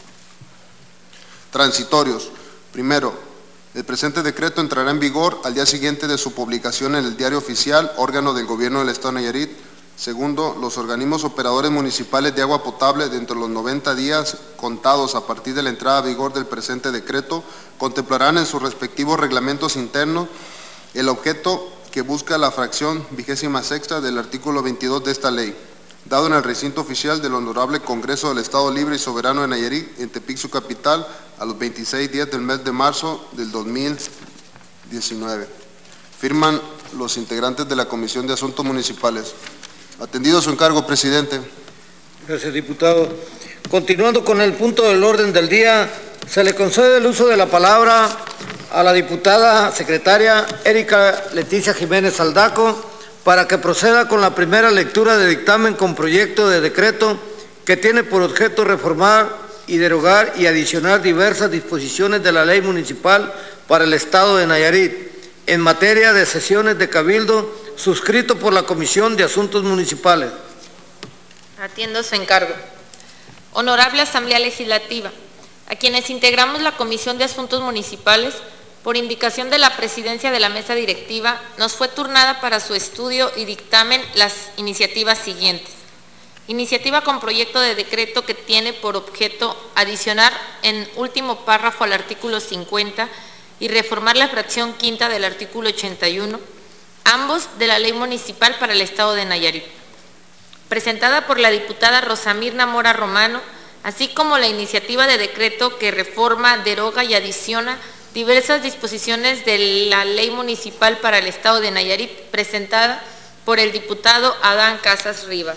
Transitorios. Primero, el presente decreto entrará en vigor al día siguiente de su publicación en el Diario Oficial, órgano del Gobierno del Estado de Nayarit. Segundo, los organismos operadores municipales de agua potable, dentro de los noventa días contados a partir de la entrada a vigor del presente decreto, contemplarán en sus respectivos reglamentos internos el objeto que busca la fracción vigésima sexta del artículo veintidós de esta ley, dado en el recinto oficial del Honorable Congreso del Estado Libre y Soberano de Nayarit, en Tepic, su capital, a los veintiséis días del mes de marzo del dos mil diecinueve. Firman los integrantes de la Comisión de Asuntos Municipales. Atendido su encargo, presidente. Gracias, diputado. Continuando con el punto del orden del día, se le concede el uso de la palabra a la diputada secretaria Erika Leticia Jiménez Aldaco para que proceda con la primera lectura de dictamen con proyecto de decreto que tiene por objeto reformar y derogar y adicionar diversas disposiciones de la Ley Municipal para el Estado de Nayarit en materia de sesiones de cabildo, suscrito por la Comisión de Asuntos Municipales. Atiendo su encargo. Honorable Asamblea Legislativa, a quienes integramos la Comisión de Asuntos Municipales, por indicación de la Presidencia de la Mesa Directiva, nos fue turnada para su estudio y dictamen las iniciativas siguientes. Iniciativa con proyecto de decreto que tiene por objeto adicionar en último párrafo al artículo cincuenta y reformar la fracción quinta del artículo ochenta y uno, ambos de la Ley Municipal para el Estado de Nayarit, presentada por la diputada Rosa Mirna Mora Romano, así como la iniciativa de decreto que reforma, deroga y adiciona diversas disposiciones de la Ley Municipal para el Estado de Nayarit, presentada por el diputado Adán Casas Rivas.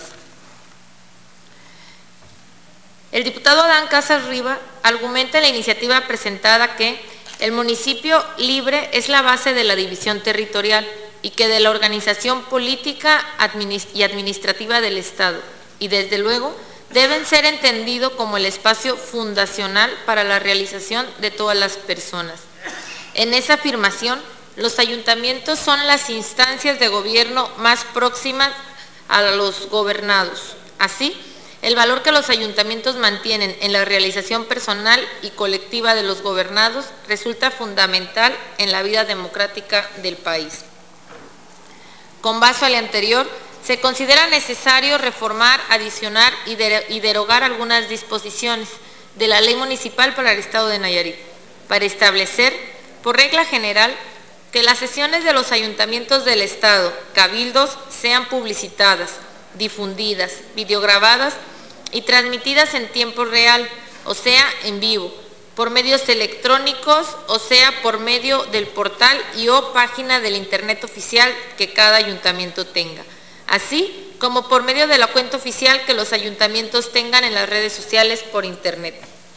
El diputado Adán Casas Rivas argumenta en la iniciativa presentada que el municipio libre es la base de la división territorial y que de la organización política y administrativa del Estado, y desde luego deben ser entendidos como el espacio fundacional para la realización de todas las personas. En esa afirmación, los ayuntamientos son las instancias de gobierno más próximas a los gobernados. Así, el valor que los ayuntamientos mantienen en la realización personal y colectiva de los gobernados resulta fundamental en la vida democrática del país. Con base al anterior, se considera necesario reformar, adicionar y, de, y derogar algunas disposiciones de la Ley Municipal para el Estado de Nayarit, para establecer, por regla general, que las sesiones de los ayuntamientos del Estado, cabildos, sean publicitadas, difundidas, videograbadas y transmitidas en tiempo real, o sea, en vivo, por medios electrónicos, o sea, por medio del portal y o página del Internet oficial que cada ayuntamiento tenga, así como por medio de la cuenta oficial que los ayuntamientos tengan en las redes sociales por Internet.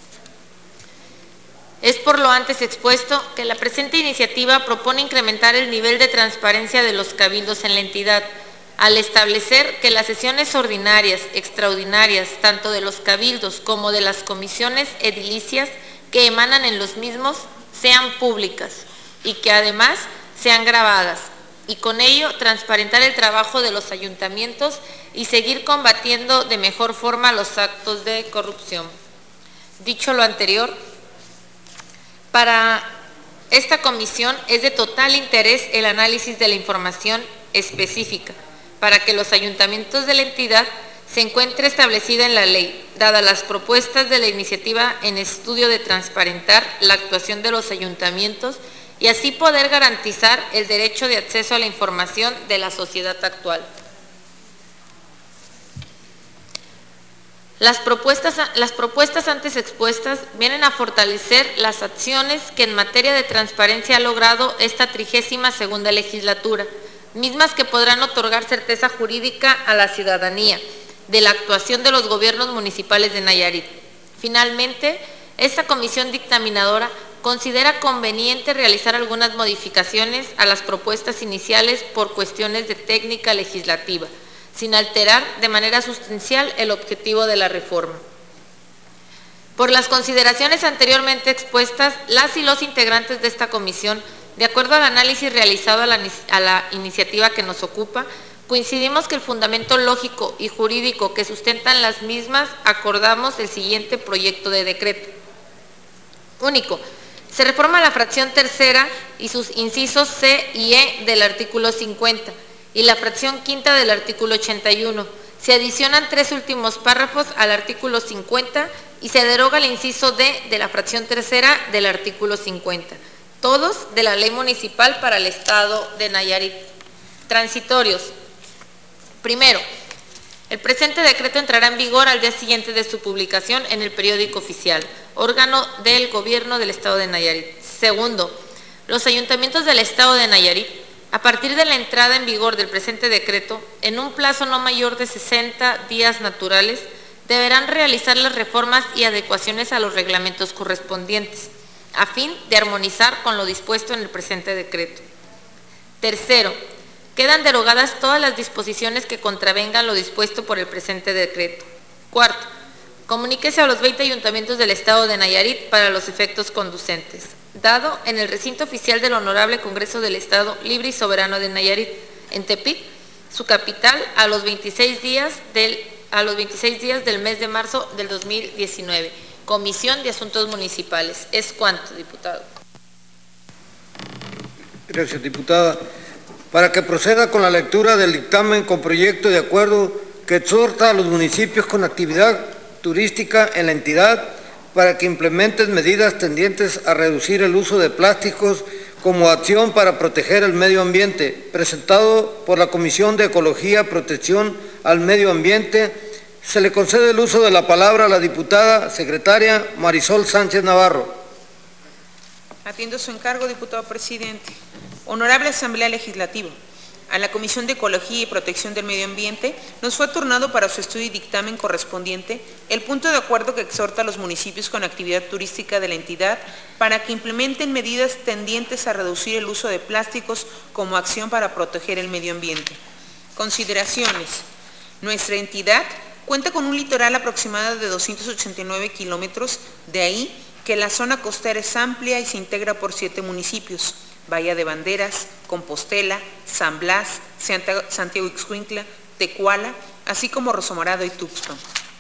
Es por lo antes expuesto que la presente iniciativa propone incrementar el nivel de transparencia de los cabildos en la entidad, al establecer que las sesiones ordinarias, extraordinarias, tanto de los cabildos como de las comisiones edilicias que emanan en los mismos, sean públicas y que además sean grabadas y con ello transparentar el trabajo de los ayuntamientos y seguir combatiendo de mejor forma los actos de corrupción. Dicho lo anterior, para esta comisión es de total interés el análisis de la información específica para que los ayuntamientos de la entidad se encuentre establecida en la ley, dadas las propuestas de la iniciativa en estudio de transparentar la actuación de los ayuntamientos y así poder garantizar el derecho de acceso a la información de la sociedad actual. Las propuestas, las propuestas antes expuestas vienen a fortalecer las acciones que en materia de transparencia ha logrado esta trigésima segunda legislatura, mismas que podrán otorgar certeza jurídica a la ciudadanía de la actuación de los gobiernos municipales de Nayarit. Finalmente, esta comisión dictaminadora considera conveniente realizar algunas modificaciones a las propuestas iniciales por cuestiones de técnica legislativa, sin alterar de manera sustancial el objetivo de la reforma. Por las consideraciones anteriormente expuestas, las y los integrantes de esta comisión, de acuerdo al análisis realizado a la, a la iniciativa que nos ocupa, coincidimos que el fundamento lógico y jurídico que sustentan las mismas, acordamos el siguiente proyecto de decreto. Único. Se reforma la fracción tercera y sus incisos C y E del artículo cincuenta y la fracción quinta del artículo ochenta y uno. Se adicionan tres últimos párrafos al artículo cincuenta y se deroga el inciso D de la fracción tercera del artículo cincuenta, todos de la Ley Municipal para el Estado de Nayarit. Transitorios. Primero, el presente decreto entrará en vigor al día siguiente de su publicación en el periódico oficial, órgano del Gobierno del Estado de Nayarit. Segundo, los ayuntamientos del Estado de Nayarit, a partir de la entrada en vigor del presente decreto, en un plazo no mayor de sesenta días naturales, deberán realizar las reformas y adecuaciones a los reglamentos correspondientes, a fin de armonizar con lo dispuesto en el presente decreto. Tercero, quedan derogadas todas las disposiciones que contravengan lo dispuesto por el presente decreto. Cuarto, comuníquese a los veinte ayuntamientos del Estado de Nayarit para los efectos conducentes, dado en el recinto oficial del Honorable Congreso del Estado Libre y Soberano de Nayarit, en Tepic, su capital, a los veintiséis días del, a los veintiséis días del mes de marzo del dos mil diecinueve. Comisión de Asuntos Municipales. ¿Es cuánto, diputado? Gracias, diputada. Para que proceda con la lectura del dictamen con proyecto de acuerdo que exhorta a los municipios con actividad turística en la entidad para que implementen medidas tendientes a reducir el uso de plásticos como acción para proteger el medio ambiente, presentado por la Comisión de Ecología, Protección al Medio Ambiente. Se le concede el uso de la palabra a la diputada secretaria Marisol Sánchez Navarro. Atiendo su encargo, diputado presidente. Honorable Asamblea Legislativa, a la Comisión de Ecología y Protección del Medio Ambiente nos fue turnado para su estudio y dictamen correspondiente el punto de acuerdo que exhorta a los municipios con actividad turística de la entidad para que implementen medidas tendientes a reducir el uso de plásticos como acción para proteger el medio ambiente. Consideraciones. Nuestra entidad cuenta con un litoral aproximado de doscientos ochenta y nueve kilómetros, de ahí que la zona costera es amplia y se integra por siete municipios: Bahía de Banderas, Compostela, San Blas, Santiago Ixcuintla, Tecuala, así como Rosomorado y Tuxpan.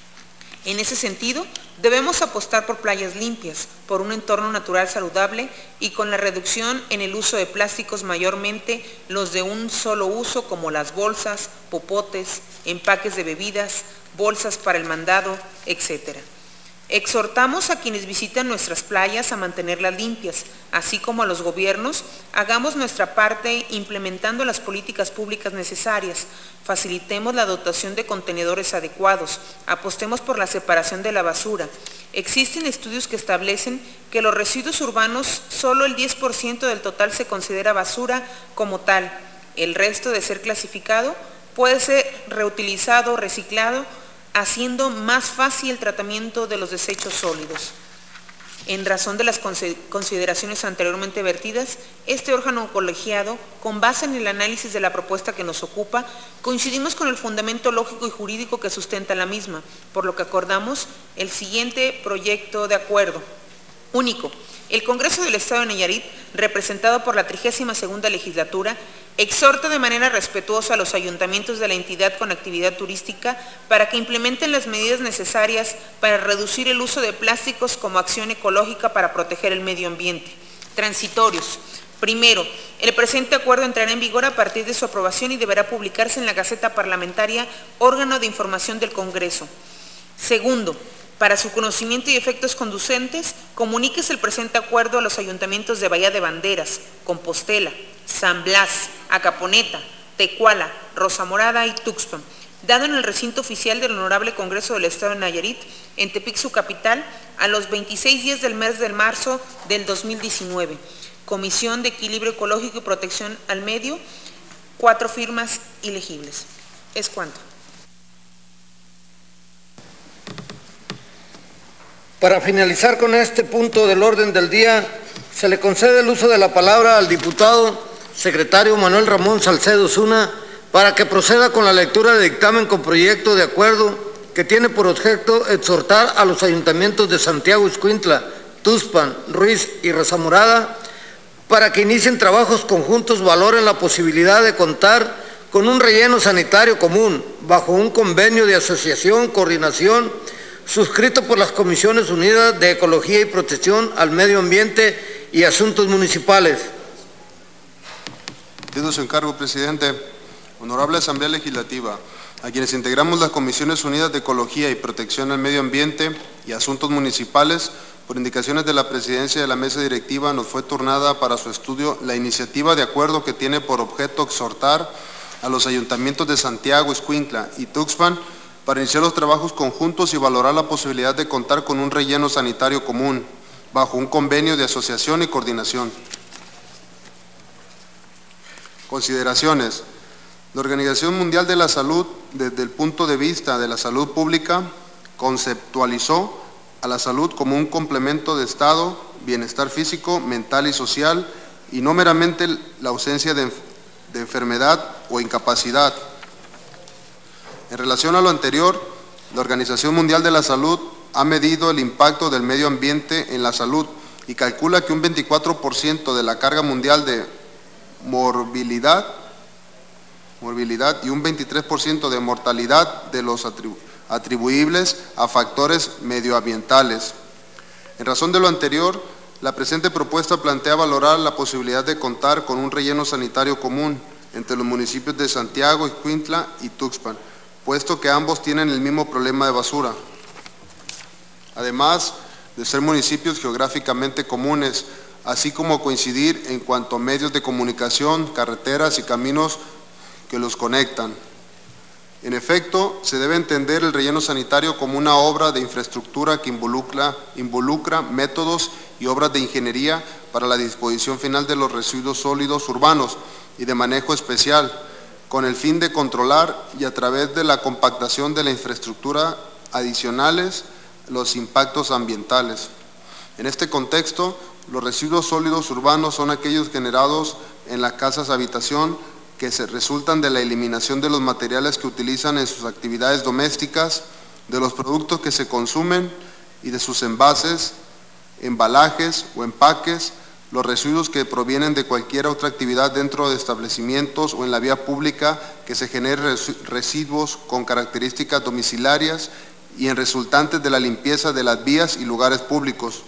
En ese sentido, debemos apostar por playas limpias, por un entorno natural saludable y con la reducción en el uso de plásticos, mayormente los de un solo uso como las bolsas, popotes, empaques de bebidas, bolsas para el mandado, etcétera. Exhortamos a quienes visitan nuestras playas a mantenerlas limpias, así como a los gobiernos, hagamos nuestra parte implementando las políticas públicas necesarias, facilitemos la dotación de contenedores adecuados, apostemos por la separación de la basura. Existen estudios que establecen que los residuos urbanos, solo el diez por ciento del total se considera basura como tal. El resto, de ser clasificado, puede ser reutilizado o reciclado, haciendo más fácil el tratamiento de los desechos sólidos. En razón de las consideraciones anteriormente vertidas, este órgano colegiado, con base en el análisis de la propuesta que nos ocupa, coincidimos con el fundamento lógico y jurídico que sustenta la misma, por lo que acordamos el siguiente proyecto de acuerdo. Único. El Congreso del Estado de Nayarit, representado por la trigésima segunda legislatura, exhorta de manera respetuosa a los ayuntamientos de la entidad con actividad turística para que implementen las medidas necesarias para reducir el uso de plásticos como acción ecológica para proteger el medio ambiente. Transitorios. Primero, el presente acuerdo entrará en vigor a partir de su aprobación y deberá publicarse en la Gaceta Parlamentaria, órgano de información del Congreso. Segundo, para su conocimiento y efectos conducentes, comuníquese el presente acuerdo a los ayuntamientos de Bahía de Banderas, Compostela, San Blas, Acaponeta, Tecuala, Rosa Morada y Tuxpan, dado en el recinto oficial del Honorable Congreso del Estado de Nayarit, en Tepic, su capital, a los veintiséis días del mes de marzo del dos mil diecinueve. Comisión de Equilibrio Ecológico y Protección al Medio, cuatro firmas ilegibles. Es cuanto. Para finalizar con este punto del orden del día, se le concede el uso de la palabra al diputado secretario Manuel Ramón Salcedo Zuna para que proceda con la lectura de dictamen con proyecto de acuerdo que tiene por objeto exhortar a los ayuntamientos de Santiago Ixcuintla, Tuxpan, Ruiz y Razamorada para que inicien trabajos conjuntos, valoren la posibilidad de contar con un relleno sanitario común bajo un convenio de asociación, coordinación, suscrito por las Comisiones Unidas de Ecología y Protección al Medio Ambiente y Asuntos Municipales. Pido su encargo, presidente. Honorable Asamblea Legislativa, a quienes integramos las Comisiones Unidas de Ecología y Protección al Medio Ambiente y Asuntos Municipales, por indicaciones de la Presidencia de la Mesa Directiva, nos fue turnada para su estudio la iniciativa de acuerdo que tiene por objeto exhortar a los ayuntamientos de Santiago, Ixcuintla y Tuxpan para iniciar los trabajos conjuntos y valorar la posibilidad de contar con un relleno sanitario común, bajo un convenio de asociación y coordinación. Consideraciones. La Organización Mundial de la Salud, desde el punto de vista de la salud pública, conceptualizó a la salud como un complemento de estado, bienestar físico, mental y social, y no meramente la ausencia de, de enfermedad o incapacidad. En relación a lo anterior, la Organización Mundial de la Salud ha medido el impacto del medio ambiente en la salud y calcula que un veinticuatro por ciento de la carga mundial de morbilidad, morbilidad y un veintitrés por ciento de mortalidad de los atributos atribuibles a factores medioambientales. En razón de lo anterior, la presente propuesta plantea valorar la posibilidad de contar con un relleno sanitario común entre los municipios de Santiago, Ixcuintla y Tuxpan, puesto que ambos tienen el mismo problema de basura. Además de ser municipios geográficamente comunes, así como coincidir en cuanto a medios de comunicación, carreteras y caminos que los conectan. En efecto, se debe entender el relleno sanitario como una obra de infraestructura que involucra, involucra métodos y obras de ingeniería para la disposición final de los residuos sólidos urbanos y de manejo especial, con el fin de controlar y a través de la compactación de la infraestructura adicionales los impactos ambientales. En este contexto, los residuos sólidos urbanos son aquellos generados en las casas habitación que se resultan de la eliminación de los materiales que utilizan en sus actividades domésticas, de los productos que se consumen y de sus envases, embalajes o empaques, los residuos que provienen de cualquier otra actividad dentro de establecimientos o en la vía pública que se generen residuos con características domiciliarias y en resultantes de la limpieza de las vías y lugares públicos.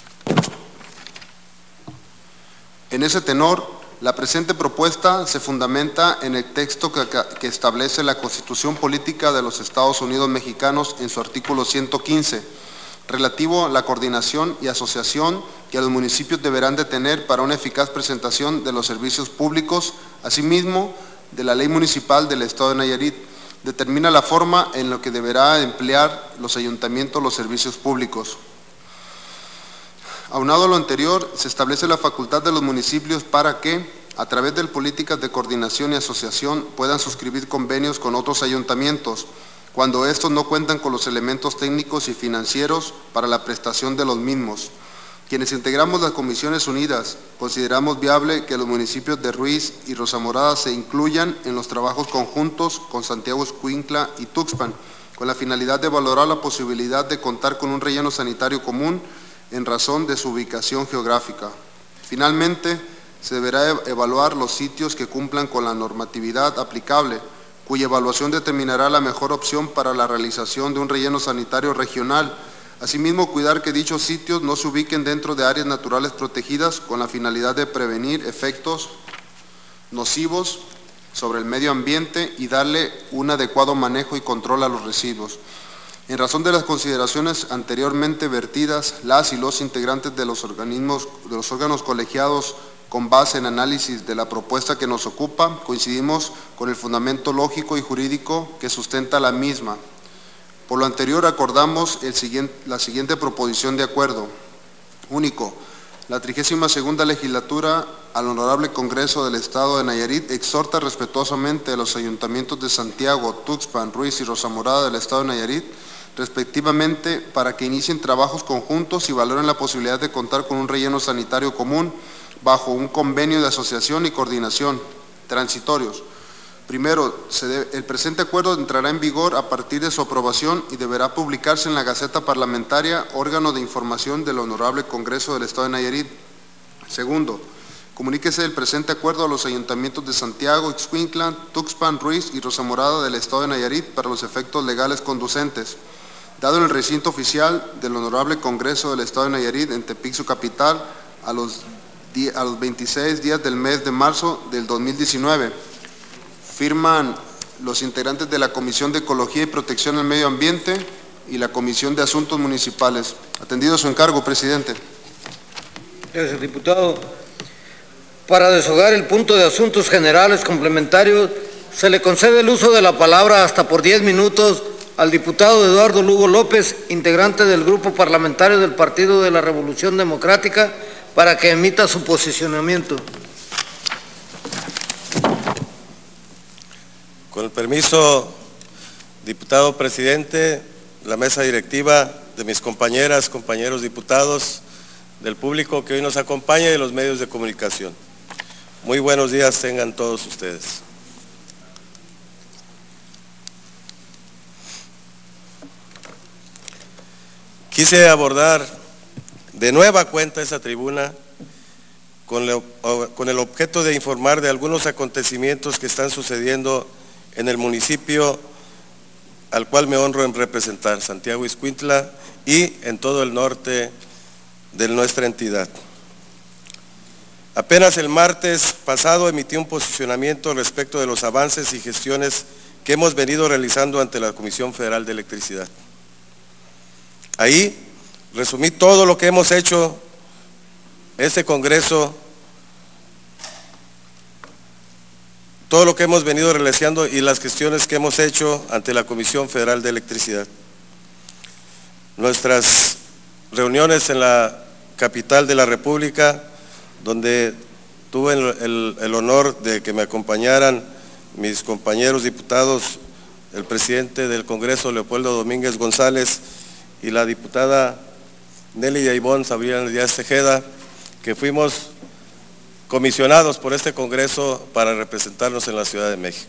En ese tenor, la presente propuesta se fundamenta en el texto que, que establece la Constitución Política de los Estados Unidos Mexicanos en su artículo ciento quince, relativo a la coordinación y asociación que los municipios deberán de tener para una eficaz presentación de los servicios públicos, asimismo de la Ley Municipal del Estado de Nayarit, determina la forma en la que deberá emplear los ayuntamientos los servicios públicos. Aunado a lo anterior, se establece la facultad de los municipios para que, a través de políticas de coordinación y asociación, puedan suscribir convenios con otros ayuntamientos, cuando estos no cuentan con los elementos técnicos y financieros para la prestación de los mismos. Quienes integramos las Comisiones Unidas, consideramos viable que los municipios de Ruiz y Rosamorada se incluyan en los trabajos conjuntos con Santiago, Ixcuintla y Tuxpan, con la finalidad de valorar la posibilidad de contar con un relleno sanitario común en razón de su ubicación geográfica. Finalmente, se deberá evaluar los sitios que cumplan con la normatividad aplicable, cuya evaluación determinará la mejor opción para la realización de un relleno sanitario regional. Asimismo, cuidar que dichos sitios no se ubiquen dentro de áreas naturales protegidas con la finalidad de prevenir efectos nocivos sobre el medio ambiente y darle un adecuado manejo y control a los residuos. En razón de las consideraciones anteriormente vertidas, las y los integrantes de los organismos, de los órganos colegiados, con base en análisis de la propuesta que nos ocupa, coincidimos con el fundamento lógico y jurídico que sustenta la misma. Por lo anterior, acordamos el siguiente, la siguiente proposición de acuerdo. Único. La trigésima segunda legislatura al Honorable Congreso del Estado de Nayarit exhorta respetuosamente a los ayuntamientos de Santiago, Tuxpan, Ruiz y Rosamorada del Estado de Nayarit, respectivamente, para que inicien trabajos conjuntos y valoren la posibilidad de contar con un relleno sanitario común bajo un convenio de asociación y coordinación transitorios. Primero, se debe, el presente acuerdo entrará en vigor a partir de su aprobación y deberá publicarse en la Gaceta Parlamentaria, órgano de información del Honorable Congreso del Estado de Nayarit. Segundo, comuníquese el presente acuerdo a los ayuntamientos de Santiago, Ixcuintla, Tuxpan, Ruiz y Rosamorada del Estado de Nayarit para los efectos legales conducentes. Dado en el recinto oficial del Honorable Congreso del Estado de Nayarit en Tepic, su capital, a los, a los veintiséis días del mes de marzo del dos mil diecinueve. Firman los integrantes de la Comisión de Ecología y Protección al Medio Ambiente y la Comisión de Asuntos Municipales. Atendido su encargo, presidente. Gracias, diputado. Para deshogar el punto de asuntos generales complementarios, se le concede el uso de la palabra hasta por diez minutos al diputado Eduardo Lugo López, integrante del Grupo Parlamentario del Partido de la Revolución Democrática, para que emita su posicionamiento. Con el permiso, diputado presidente, la mesa directiva, de mis compañeras, compañeros diputados, del público que hoy nos acompaña y de los medios de comunicación. Muy buenos días tengan todos ustedes. Quise abordar de nueva cuenta esa tribuna con, lo, con el objeto de informar de algunos acontecimientos que están sucediendo en el municipio al cual me honro en representar, Santiago Ixcuintla, y en todo el norte de nuestra entidad. Apenas el martes pasado emití un posicionamiento respecto de los avances y gestiones que hemos venido realizando ante la Comisión Federal de Electricidad. Ahí resumí todo lo que hemos hecho este Congreso, todo lo que hemos venido realizando y las gestiones que hemos hecho ante la Comisión Federal de Electricidad. Nuestras reuniones en la capital de la República, donde tuve el, el, el honor de que me acompañaran mis compañeros diputados, el presidente del Congreso, Leopoldo Domínguez González, y la diputada Nelly Yaibón Sabrián Díaz Tejeda, que fuimos comisionados por este Congreso para representarnos en la Ciudad de México.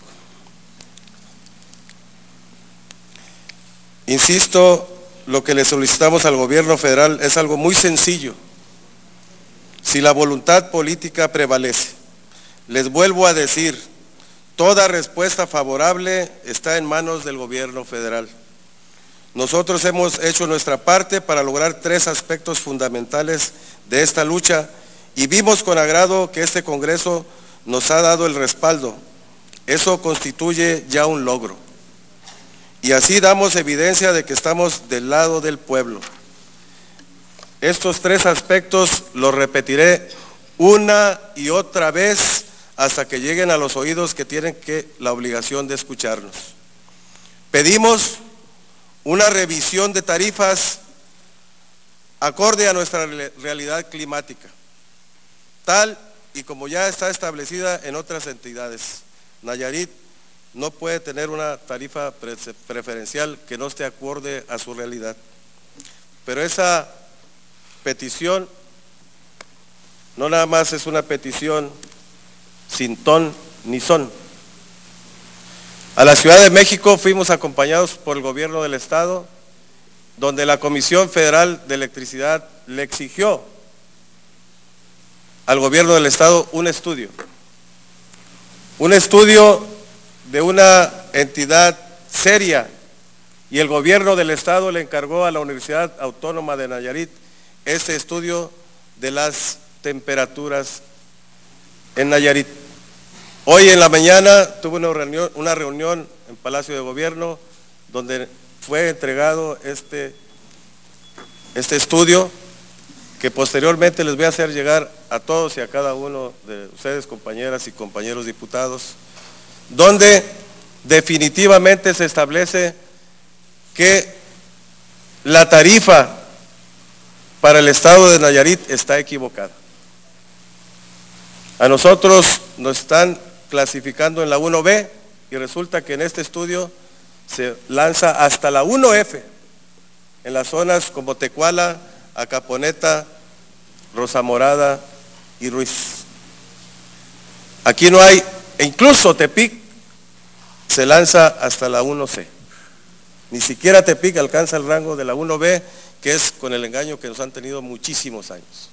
Insisto, lo que le solicitamos al gobierno federal es algo muy sencillo. Si la voluntad política prevalece, les vuelvo a decir, toda respuesta favorable está en manos del gobierno federal. Nosotros hemos hecho nuestra parte para lograr tres aspectos fundamentales de esta lucha y vimos con agrado que este Congreso nos ha dado el respaldo. Eso constituye ya un logro. Y así damos evidencia de que estamos del lado del pueblo. Estos tres aspectos los repetiré una y otra vez hasta que lleguen a los oídos que tienen que, la obligación de escucharnos. Pedimos una revisión de tarifas acorde a nuestra realidad climática, tal y como ya está establecida en otras entidades. Nayarit no puede tener una tarifa preferencial que no esté acorde a su realidad. Pero esa petición no nada más es una petición sin ton ni son. A la Ciudad de México fuimos acompañados por el gobierno del Estado donde la Comisión Federal de Electricidad le exigió al gobierno del estado un estudio, un estudio de una entidad seria, y el gobierno del estado le encargó a la Universidad Autónoma de Nayarit ese estudio de las temperaturas en Nayarit. Hoy en la mañana tuve una reunión, una reunión en Palacio de Gobierno donde fue entregado este, este estudio que posteriormente les voy a hacer llegar a todos y a cada uno de ustedes, compañeras y compañeros diputados, donde definitivamente se establece que la tarifa para el estado de Nayarit está equivocada. A nosotros nos están clasificando en la uno B y resulta que en este estudio se lanza hasta la uno F en las zonas como Tecuala, Acaponeta, Rosa Morada y Ruiz. Aquí no hay, e incluso Tepic se lanza hasta la uno C. Ni siquiera Tepic alcanza el rango de la uno B, que es con el engaño que nos han tenido muchísimos años.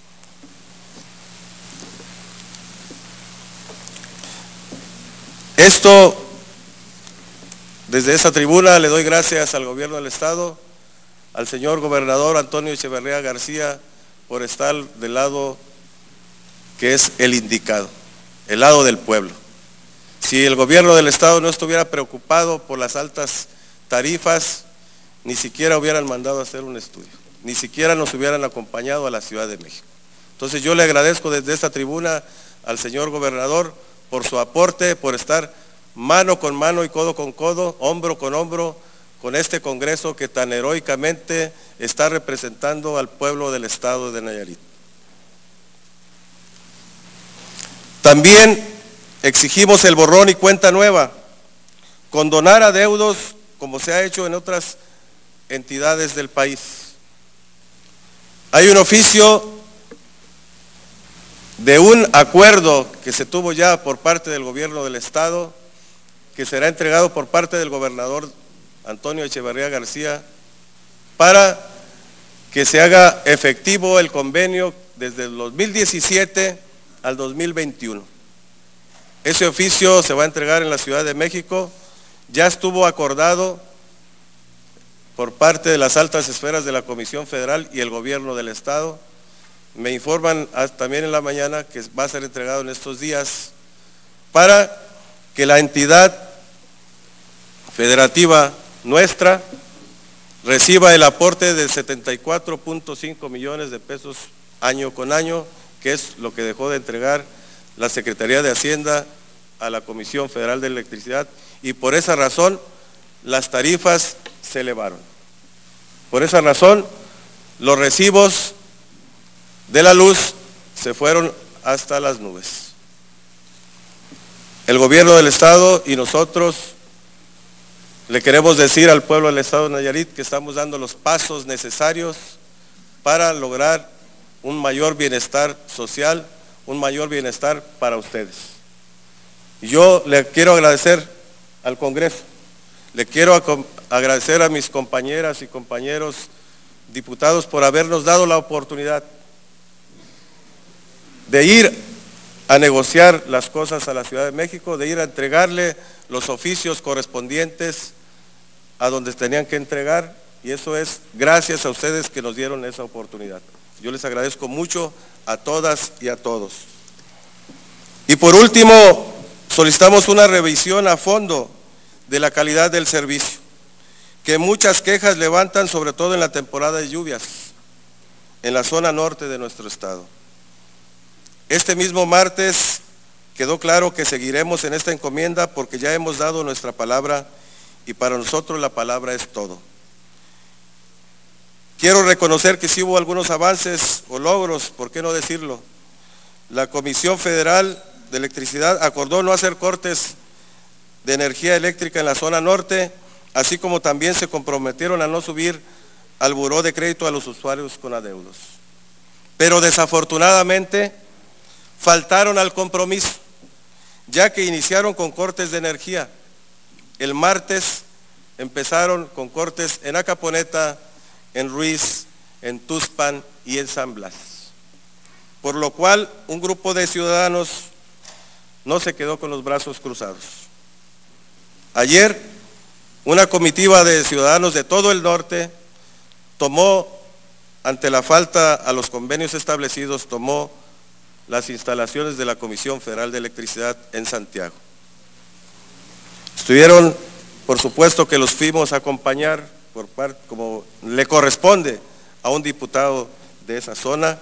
Esto, desde esta tribuna le doy gracias al gobierno del estado, al señor gobernador Antonio Echeverría García, por estar del lado que es el indicado, el lado del pueblo. Si el gobierno del estado no estuviera preocupado por las altas tarifas, ni siquiera hubieran mandado a hacer un estudio, ni siquiera nos hubieran acompañado a la Ciudad de México. Entonces yo le agradezco desde esta tribuna al señor gobernador por su aporte, por estar mano con mano y codo con codo, hombro con hombro, con este Congreso que tan heroicamente está representando al pueblo del estado de Nayarit. También exigimos el borrón y cuenta nueva, condonar adeudos como se ha hecho en otras entidades del país. Hay un oficio de un acuerdo que se tuvo ya por parte del gobierno del estado, que será entregado por parte del gobernador Antonio Echeverría García, para que se haga efectivo el convenio desde el dos mil diecisiete al dos mil veintiuno. Ese oficio se va a entregar en la Ciudad de México, ya estuvo acordado por parte de las altas esferas de la Comisión Federal y el gobierno del estado. Me informan también en la mañana que va a ser entregado en estos días para que la entidad federativa nuestra reciba el aporte de setenta y cuatro punto cinco millones de pesos año con año, que es lo que dejó de entregar la Secretaría de Hacienda a la Comisión Federal de Electricidad, y por esa razón las tarifas se elevaron. Por esa razón los recibos de la luz se fueron hasta las nubes. El gobierno del estado y nosotros le queremos decir al pueblo del estado de Nayarit que estamos dando los pasos necesarios para lograr un mayor bienestar social, un mayor bienestar para ustedes. Yo le quiero agradecer al Congreso, le quiero agradecer a mis compañeras y compañeros diputados por habernos dado la oportunidad de ir a negociar las cosas a la Ciudad de México, de ir a entregarle los oficios correspondientes a donde tenían que entregar, y eso es gracias a ustedes que nos dieron esa oportunidad. Yo les agradezco mucho a todas y a todos. Y por último, solicitamos una revisión a fondo de la calidad del servicio, que muchas quejas levantan, sobre todo en la temporada de lluvias, en la zona norte de nuestro estado. Este mismo martes quedó claro que seguiremos en esta encomienda porque ya hemos dado nuestra palabra y para nosotros la palabra es todo. Quiero reconocer que sí hubo algunos avances o logros, ¿por qué no decirlo? La Comisión Federal de Electricidad acordó no hacer cortes de energía eléctrica en la zona norte, así como también se comprometieron a no subir al buró de crédito a los usuarios con adeudos. Pero desafortunadamente faltaron al compromiso, ya que iniciaron con cortes de energía. El martes empezaron con cortes en Acaponeta, en Ruiz, en Tuxpan y en San Blas. Por lo cual, un grupo de ciudadanos no se quedó con los brazos cruzados. Ayer, una comitiva de ciudadanos de todo el norte tomó, ante la falta a los convenios establecidos, tomó las instalaciones de la Comisión Federal de Electricidad en Santiago. Estuvieron, por supuesto que los fuimos a acompañar, por parte, como le corresponde a un diputado de esa zona,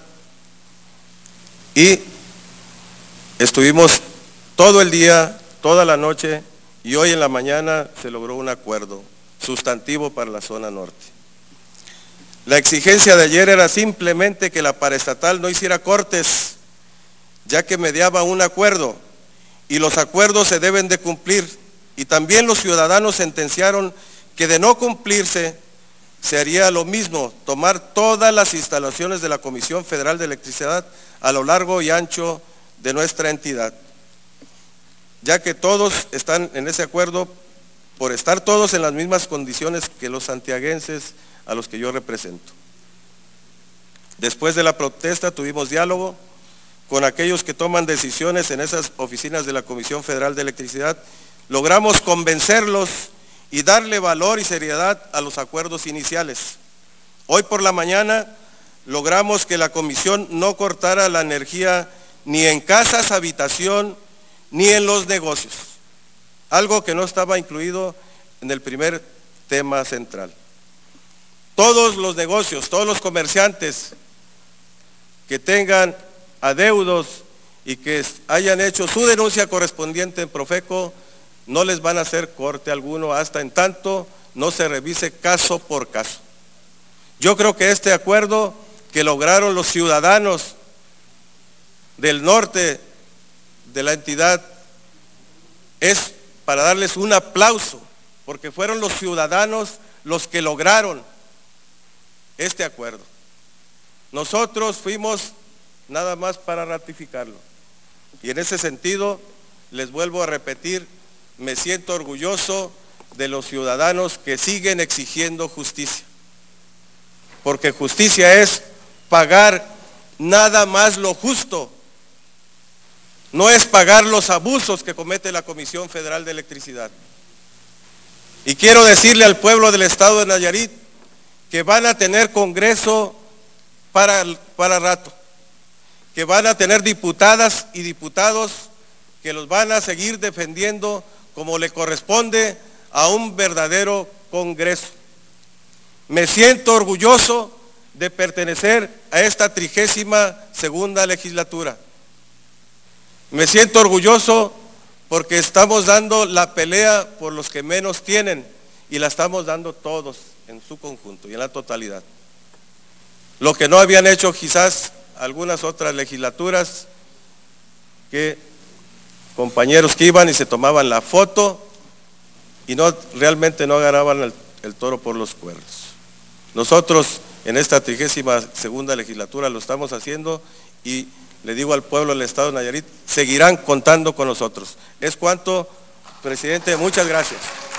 y estuvimos todo el día, toda la noche, y hoy en la mañana se logró un acuerdo sustantivo para la zona norte. La exigencia de ayer era simplemente que la paraestatal no hiciera cortes, ya que mediaba un acuerdo, y los acuerdos se deben de cumplir, y también los ciudadanos sentenciaron que de no cumplirse, se haría lo mismo, tomar todas las instalaciones de la Comisión Federal de Electricidad a lo largo y ancho de nuestra entidad, ya que todos están en ese acuerdo por estar todos en las mismas condiciones que los santiaguenses a los que yo represento. Después de la protesta tuvimos diálogo con aquellos que toman decisiones en esas oficinas de la Comisión Federal de Electricidad, logramos convencerlos y darle valor y seriedad a los acuerdos iniciales. Hoy por la mañana logramos que la comisión no cortara la energía ni en casas, habitación, ni en los negocios, algo que no estaba incluido en el primer tema central. Todos los negocios, todos los comerciantes que tengan adeudos y que hayan hecho su denuncia correspondiente en Profeco, no les van a hacer corte alguno hasta en tanto no se revise caso por caso. Yo creo que este acuerdo que lograron los ciudadanos del norte de la entidad es para darles un aplauso, porque fueron los ciudadanos los que lograron este acuerdo. Nosotros fuimos nada más para ratificarlo. Y en ese sentido, les vuelvo a repetir, me siento orgulloso de los ciudadanos que siguen exigiendo justicia. Porque justicia es pagar nada más lo justo. No es pagar los abusos que comete la Comisión Federal de Electricidad. Y quiero decirle al pueblo del estado de Nayarit que van a tener congreso para, para rato, que van a tener diputadas y diputados que los van a seguir defendiendo como le corresponde a un verdadero congreso. Me siento orgulloso de pertenecer a esta trigésima segunda legislatura. Me siento orgulloso porque estamos dando la pelea por los que menos tienen y la estamos dando todos en su conjunto y en la totalidad. Lo que no habían hecho quizás algunas otras legislaturas, que compañeros que iban y se tomaban la foto y no realmente no agarraban el, el toro por los cuernos. Nosotros en esta trigésima segunda legislatura lo estamos haciendo y le digo al pueblo del estado de Nayarit, seguirán contando con nosotros. Es cuanto, presidente, muchas gracias.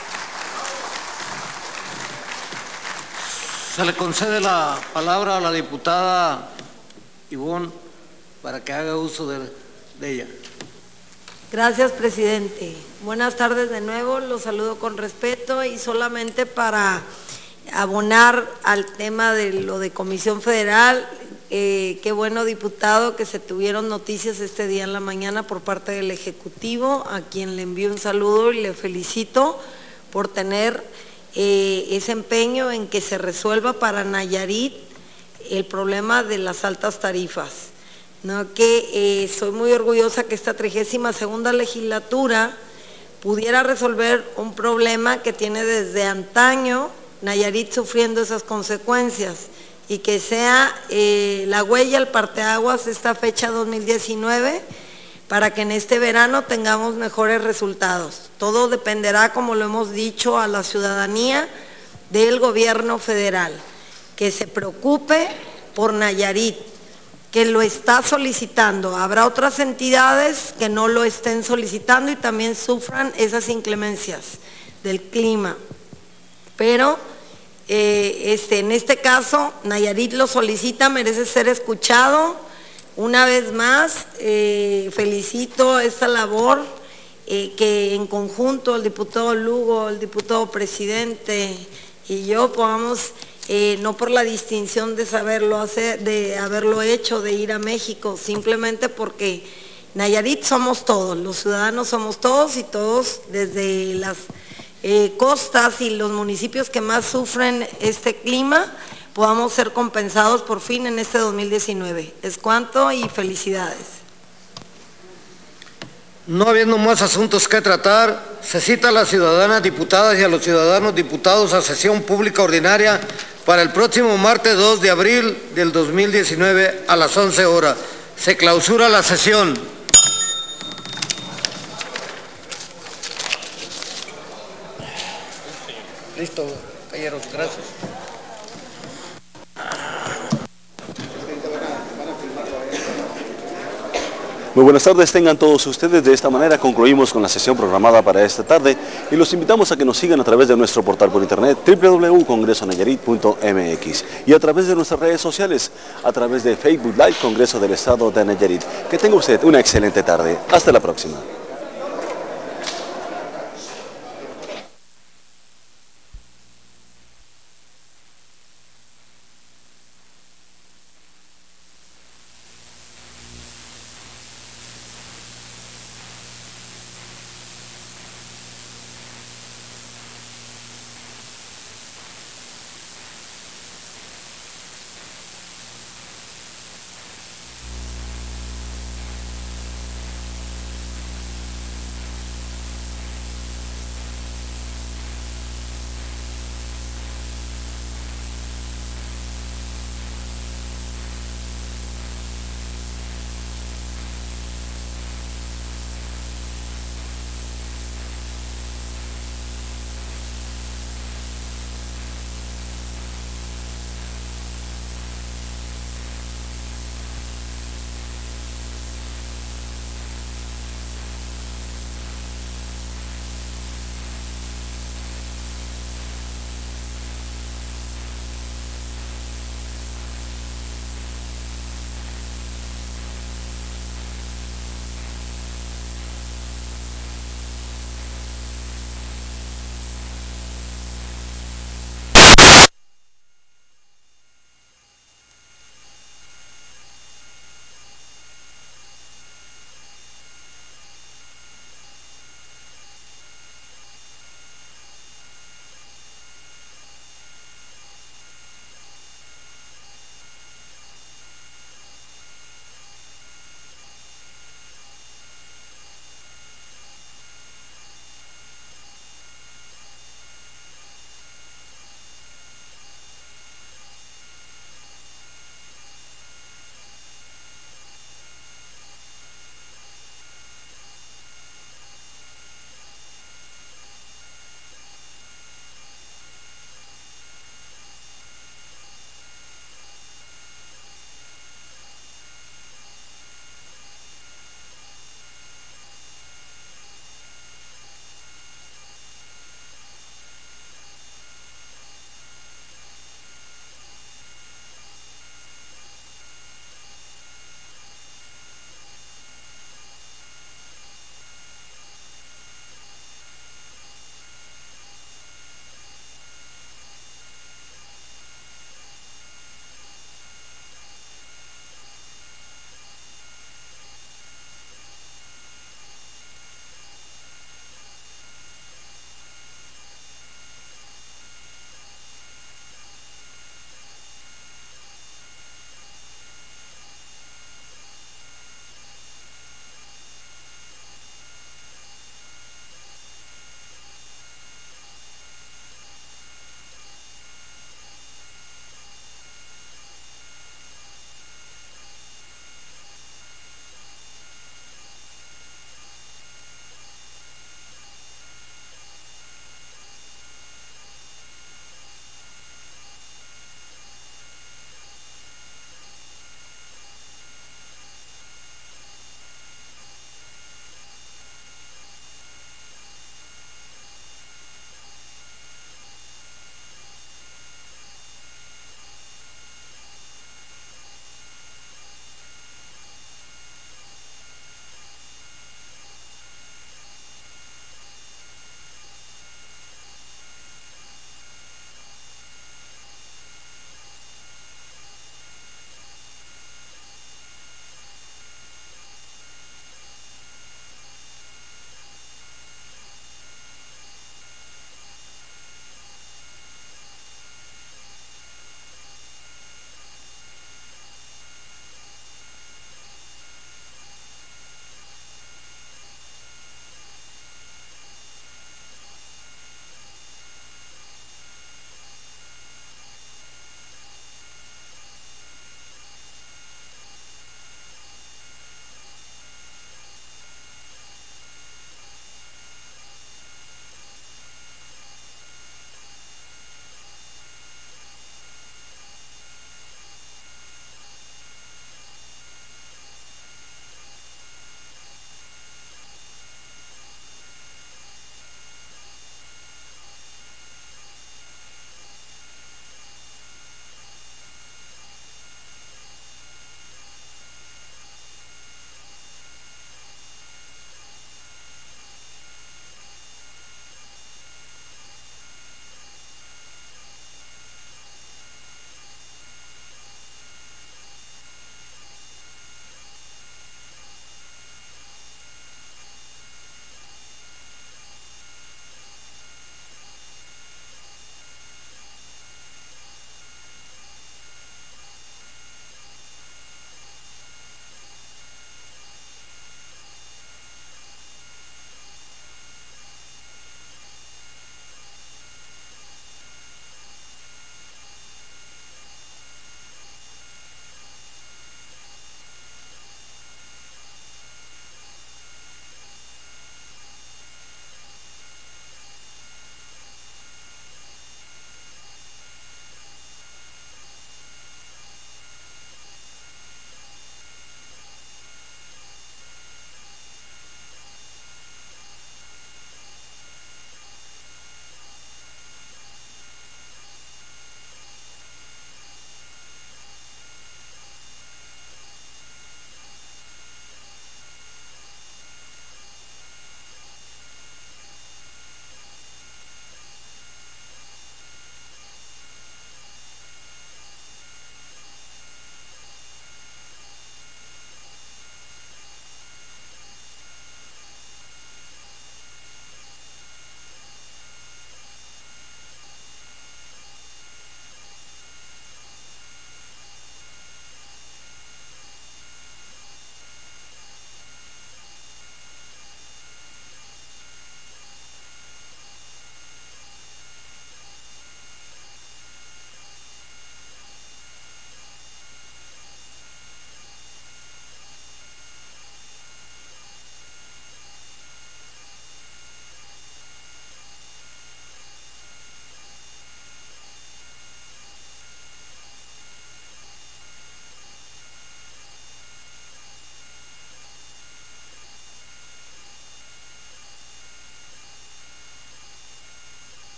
Se le concede la palabra a la diputada Ivonne para que haga uso de, de ella. Gracias, presidente. Buenas tardes de nuevo, los saludo con respeto y solamente para abonar al tema de lo de Comisión Federal, eh, qué bueno, diputado, que se tuvieron noticias este día en la mañana por parte del Ejecutivo, a quien le envío un saludo y le felicito por tener eh, ese empeño en que se resuelva para Nayarit el problema de las altas tarifas. ¿No? Que eh, soy muy orgullosa que esta trigésima segunda legislatura pudiera resolver un problema que tiene desde antaño Nayarit sufriendo esas consecuencias y que sea eh, la huella, el parteaguas esta fecha dos mil diecinueve para que en este verano tengamos mejores resultados. Todo dependerá, como lo hemos dicho a la ciudadanía, del gobierno federal, que se preocupe por Nayarit, que lo está solicitando. Habrá otras entidades que no lo estén solicitando y también sufran esas inclemencias del clima. Pero Eh, este, en este caso, Nayarit lo solicita, merece ser escuchado. Una vez más, eh, felicito esta labor eh, que en conjunto el diputado Lugo, el diputado presidente y yo podamos, eh, no por la distinción de saberlo hacer, de haberlo hecho, de ir a México, simplemente porque Nayarit somos todos, los ciudadanos somos todos y todos desde las eh, costas y los municipios que más sufren este clima, podamos ser compensados por fin en este dos mil diecinueve. Es cuanto y felicidades. No habiendo más asuntos que tratar, se cita a las ciudadanas diputadas y a los ciudadanos diputados a sesión pública ordinaria para el próximo martes dos de abril del dos mil diecinueve a las once horas. Se clausura la sesión. Listo, caballeros, gracias. Muy buenas tardes, tengan todos ustedes. De esta manera concluimos con la sesión programada para esta tarde y los invitamos a que nos sigan a través de nuestro portal por internet doble u doble u doble u punto congreso nayarit punto m x y a través de nuestras redes sociales, a través de Facebook Live Congreso del Estado de Nayarit. Que tenga usted una excelente tarde. Hasta la próxima.